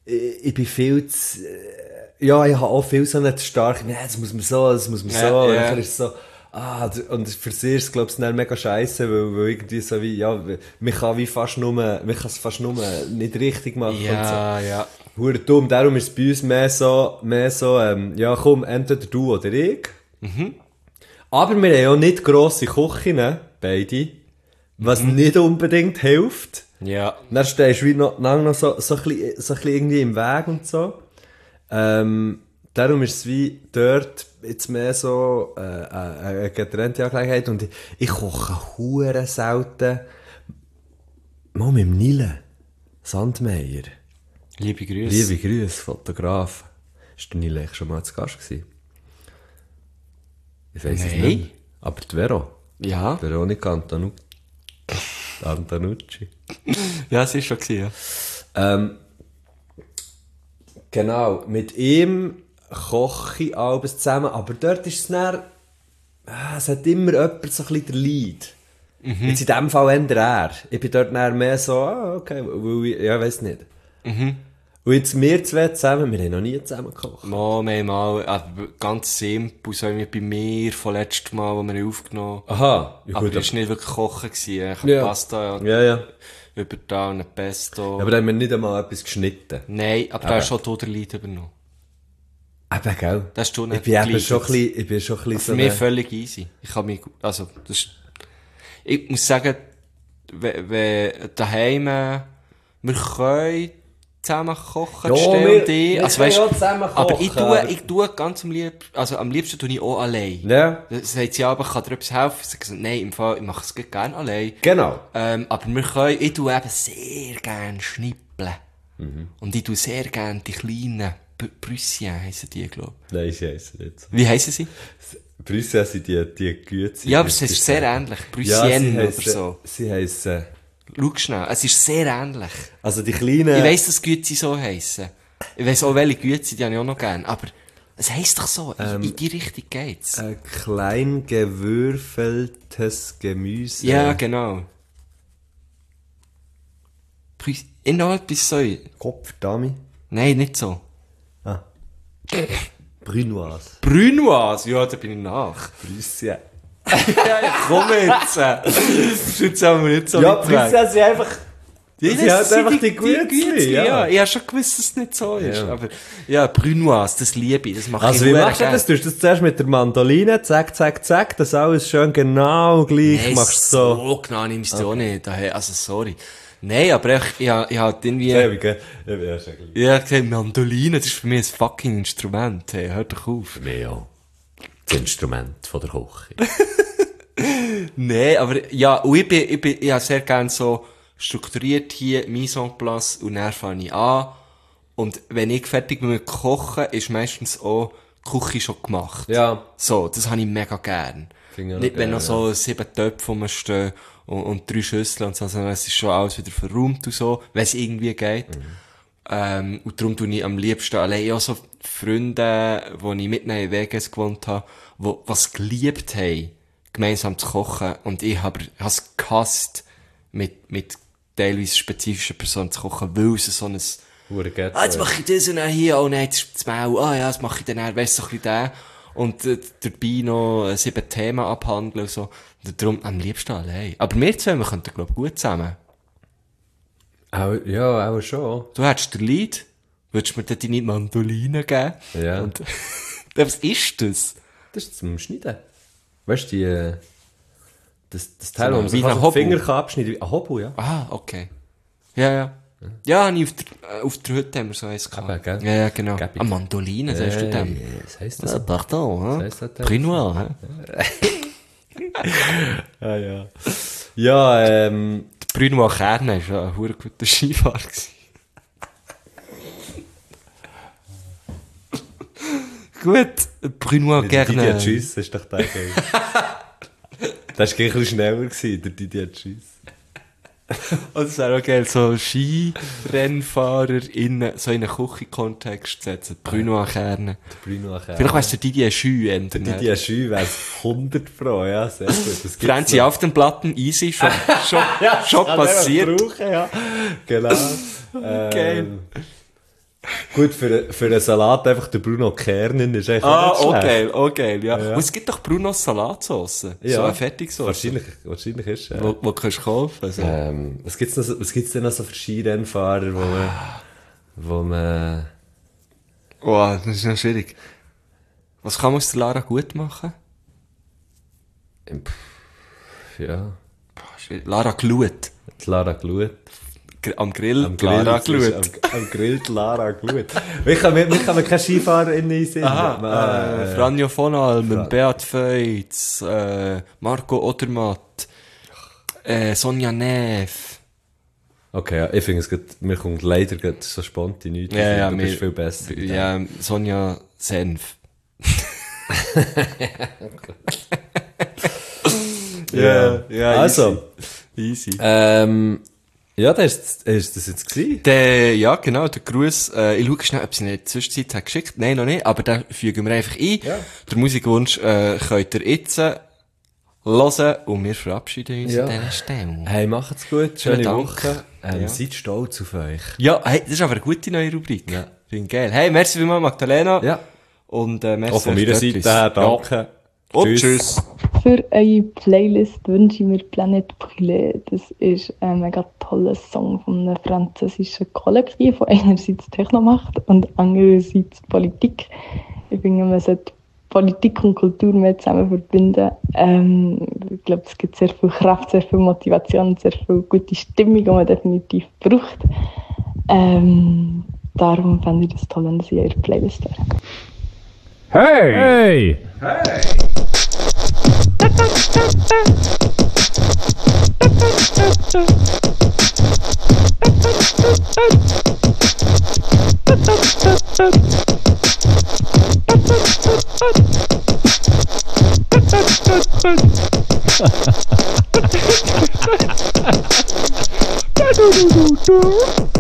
D: ja, ich habe auch viel so eine starke, nee, das muss man so,
A: Ja,
D: und
A: ja.
D: dann ist es so, und für sie ist es, glaube ich, dann mega scheisse, weil irgendwie so wie, ja, man kann es fast nur nicht richtig machen und so.
A: Ja.
D: Hure dumm, darum ist es bei uns mehr so, ja komm, entweder du oder ich. Aber wir haben ja nicht grosse Küchen, beide, was nicht unbedingt hilft.
A: Ja.
D: Dann stehst du wie noch so ein bisschen irgendwie im Weg und so. Darum ist es wie dort jetzt mehr so eine getrennte Angelegenheit und ich koche hure selten. Mal mit dem Nile Sandmeier.
A: Liebe Grüße.
D: Liebe Grüße, Fotograf. Ist der Nile eigentlich schon mal zu Gast gewesen? Ich weiss es
A: Nein.
D: nicht. Aber die Vero.
A: Ja.
D: Veronika Antonucci.
A: Ja, es ist schon gewesen, ja.
D: Genau, mit ihm koche ich alles zusammen, aber dort ist es dann, es hat immer jemand so ein bisschen der Leid. Jetzt in dem Fall eher er. Ich bin dort dann mehr so, okay, weil ich, ja, weiss nicht. Und jetzt wir zwei zusammen, wir haben noch nie zusammen gekocht.
A: Mal, aber ganz simpel, so wie bei mir vom letzten Mal, wo wir aufgenommen haben.
D: Aha, ja,
A: Aber
D: gut,
A: das war nicht wirklich Kochen gewesen. Ich
D: Ja.
A: Pasta und
D: ja.
A: über da und ein Pesto.
D: Ja, aber da haben wir nicht einmal etwas geschnitten.
A: Nein, aber da hast schon du den Leid übernommen.
D: Eben, gell?
A: Das hast du
D: Ich
A: nicht
D: bin eben
A: gleich
D: schon ein
A: jetzt.
D: bisschen so
A: Für mich völlig easy. Ich kann mich, also, das ist, ich muss sagen, wenn daheim, wir können zusammen kochen,
D: Ja,
A: Stell
D: wir-
A: und ich.
D: wir
A: Also,
D: können
A: weißt,
D: auch zusammen
A: aber
D: kochen,
A: ich tue ganz am liebsten tue ich auch allein.
D: Ja,
A: Das sagt sie aber, kann dir etwas helfen? Ich sage so, nein, im Fall, ich mache es gerne allein.
D: genau.
A: Aber ich tue eben sehr gerne schnippeln. Und ich tue sehr gerne die kleinen Prüssien heissen die, glaube ich.
D: Nein, sie heissen nicht so.
A: Wie heissen sie?
D: Prüssien sind die Güte.
A: Ja, aber es ist sehr ähnlich. Prüssien oder so.
D: Sie heissen...
A: Schau schnell, es ist sehr ähnlich.
D: Also die kleinen...
A: Ich weiss, dass Güte so heissen. Ich weiss auch, welche Güte, die habe ich auch noch gerne. Aber es heisst doch so, in die Richtung geht's.
D: Klein gewürfeltes Gemüse.
A: Ja, genau. Noch etwas so.
D: Kopfdami.
A: Nein, nicht so.
D: Brunoise.
A: Brunoise? Ja, da bin ich nach.
D: Prüssien.
A: Ja, komm jetzt. Das ist jetzt aber nicht so
D: Ja,
A: weit weg.
D: Prüssien sind einfach...
A: Ja,
D: Sie
A: das
D: hat einfach die
A: Gützli,
D: Gützli,
A: ja. Ich habe schon gewusst, dass es nicht so ist.
D: Ja.
A: Aber ja, Brunoise, das liebe ich. Das mache
D: Also
A: ich
D: wie
A: sehr
D: machst du
A: gerne.
D: das? Du hast das zuerst mit der Mandoline, zack, zack, zack, das alles schön genau gleich
A: Nein,
D: machst du so.
A: so genau nimmst du es auch nicht. Daher, also, sorry. Nein, aber ich halt irgendwie...
D: Ja, schon gleich.
A: Ja, gesagt, Mandoline, das ist für mich ein fucking Instrument. Hey, hör doch auf.
D: Mir ja. Das Instrument von der Küche.
A: Nein, aber ja, und ich habe sehr gerne so strukturiert hier, Mise en place, und dann fange ich an. Und wenn ich fertig bin mit Kochen, ist meistens auch die Küche schon gemacht.
D: Ja.
A: So, das habe ich mega gern.
D: Finde ich auch
A: Nicht, wenn
D: gern,
A: noch so 7 Töpfe rumstehen und 3 Schüsseln und so, sondern es ist schon alles wieder verräumt und so, wenn es irgendwie geht. Und darum tue ich am liebsten allein auch so Freunde, die ich mitten in WGs gewohnt habe, die was geliebt haben, gemeinsam zu kochen. Und ich habe es gehasst, mit teilweise spezifischen Personen zu kochen, weil es so ein jetzt mache ich das und dann hier, oh nein, jetzt ist das Maul, ja, das mache ich dann, weißt du, so ein bisschen den. Und dabei noch 7 Themen abhandeln und so. Und darum am liebsten allein. Aber wir zwei, wir könnten, glaube ich, gut zusammen.
D: Ja, auch schon.
A: Du hättest den Lied, würdest du mir dann deine Mandoline geben?
D: Ja.
A: Und, was ist das?
D: Das ist zum Schneiden. Weißt du, das Teil,
A: So,
D: wo man
A: wie
D: sich
A: ein
D: also die
A: Hobel.
D: Finger kann abschneiden kann. Ein Hobel, ja.
A: Ah, okay. Ja. Ja, habe ich auf der Hütte haben wir so eins gehabt.
D: Eben, gell?
A: Ja, genau.
D: Gäbig.
A: Eine Mandoline, sagst du dem?
D: Das heisst das.
A: Pardon, hä?
D: heisst das denn?
A: Brunoise, hä?
D: Ah, ja. Ja,
A: Der Brunoise Kerne war ja ein verdammt guter Skifahrer gewesen. Gut, Brunoise
D: Der Didier
A: gerne.
D: Tschüss, ist doch der geil. Das war ein bisschen schneller gewesen, der Didier Tschüss.
A: Und es wäre auch geil, so Skirennfahrer in so einen Küchenkontext setzen. Brunoise Kerne.
D: Bruno Achern.
A: Vielleicht wärst du Didier Schü.
D: Der Didier Schü wäre 100 Pro, ja, sehr gut. Das gibt's
A: Franzi
D: noch.
A: auf den Platten, easy, schon
D: Kann man
A: passiert.
D: brauchen, ja. Genau.
A: Geil.
D: Gut, für einen Salat einfach der Bruno Kernen ist eigentlich auch nicht schlecht.
A: okay, ja.
D: Ja.
A: Und es gibt doch Brunos Salatsauce.
D: Ja.
A: So eine Fertigsauce.
D: Wahrscheinlich ist es.
A: Wo kannst du kaufen. Also.
D: Was gibt's denn noch so für Skirennfahrer, wo man...
A: Oh, das ist noch schwierig. Was kann man aus der Lara gut machen?
D: Ja,
A: Boah, schwierig. Lara Glut.
D: die Lara Glut.
A: Am Grill,
D: Am Grill,
A: Lara
D: das ist
A: Glut.
D: Am Grill die Lara Glut. Wir können keine Skifahrer einsehen.
A: Franjo von Almen, Beat Feutz, Marco Odermatt, Sonja Neff.
D: Okay, ja, ich finde es mir kommt leider gerade so spontan nichts. Du bist viel besser.
A: Ja, Sonja Senf. ja,
D: Also,
A: easy.
D: ja, das ist das jetzt gewesen.
A: Ja, genau, der Gruß. Ich schaue schnell, ob sie in der Zwischenzeit hat geschickt. Nein, noch nicht, aber den fügen wir einfach ein.
D: Ja.
A: Der Musikwunsch könnt ihr jetzt hören und wir verabschieden uns
D: Ja.
A: an dieser Stelle.
D: Hey, macht's gut, schöne
A: Vielen Dank.
D: Woche.
A: Ja.
D: Seid stolz auf euch.
A: Ja, hey, das ist aber eine gute neue Rubrik.
D: Ja.
A: Finde ich geil. Hey, merci vielmals, Magdalena.
D: Ja.
A: Und merci
D: Auch von meiner
A: fürs
D: Seite
A: Göttlis.
D: her, danke.
A: Ja. Und tschüss.
E: Für eure Playlist wünsche ich mir Planet Brûlé. Das ist ein mega toller Song von einem französischen Kollektiv, der einerseits Techno macht und andererseits Politik. Ich finde, man sollte Politik und Kultur mehr zusammen verbinden. Ich glaube, es gibt sehr viel Kraft, sehr viel Motivation, sehr viel gute Stimmung, die man definitiv braucht. Darum fände ich das toll, wenn das in ihrer Playlist wäre.
F: Hey! Hey! Du, du, du, du.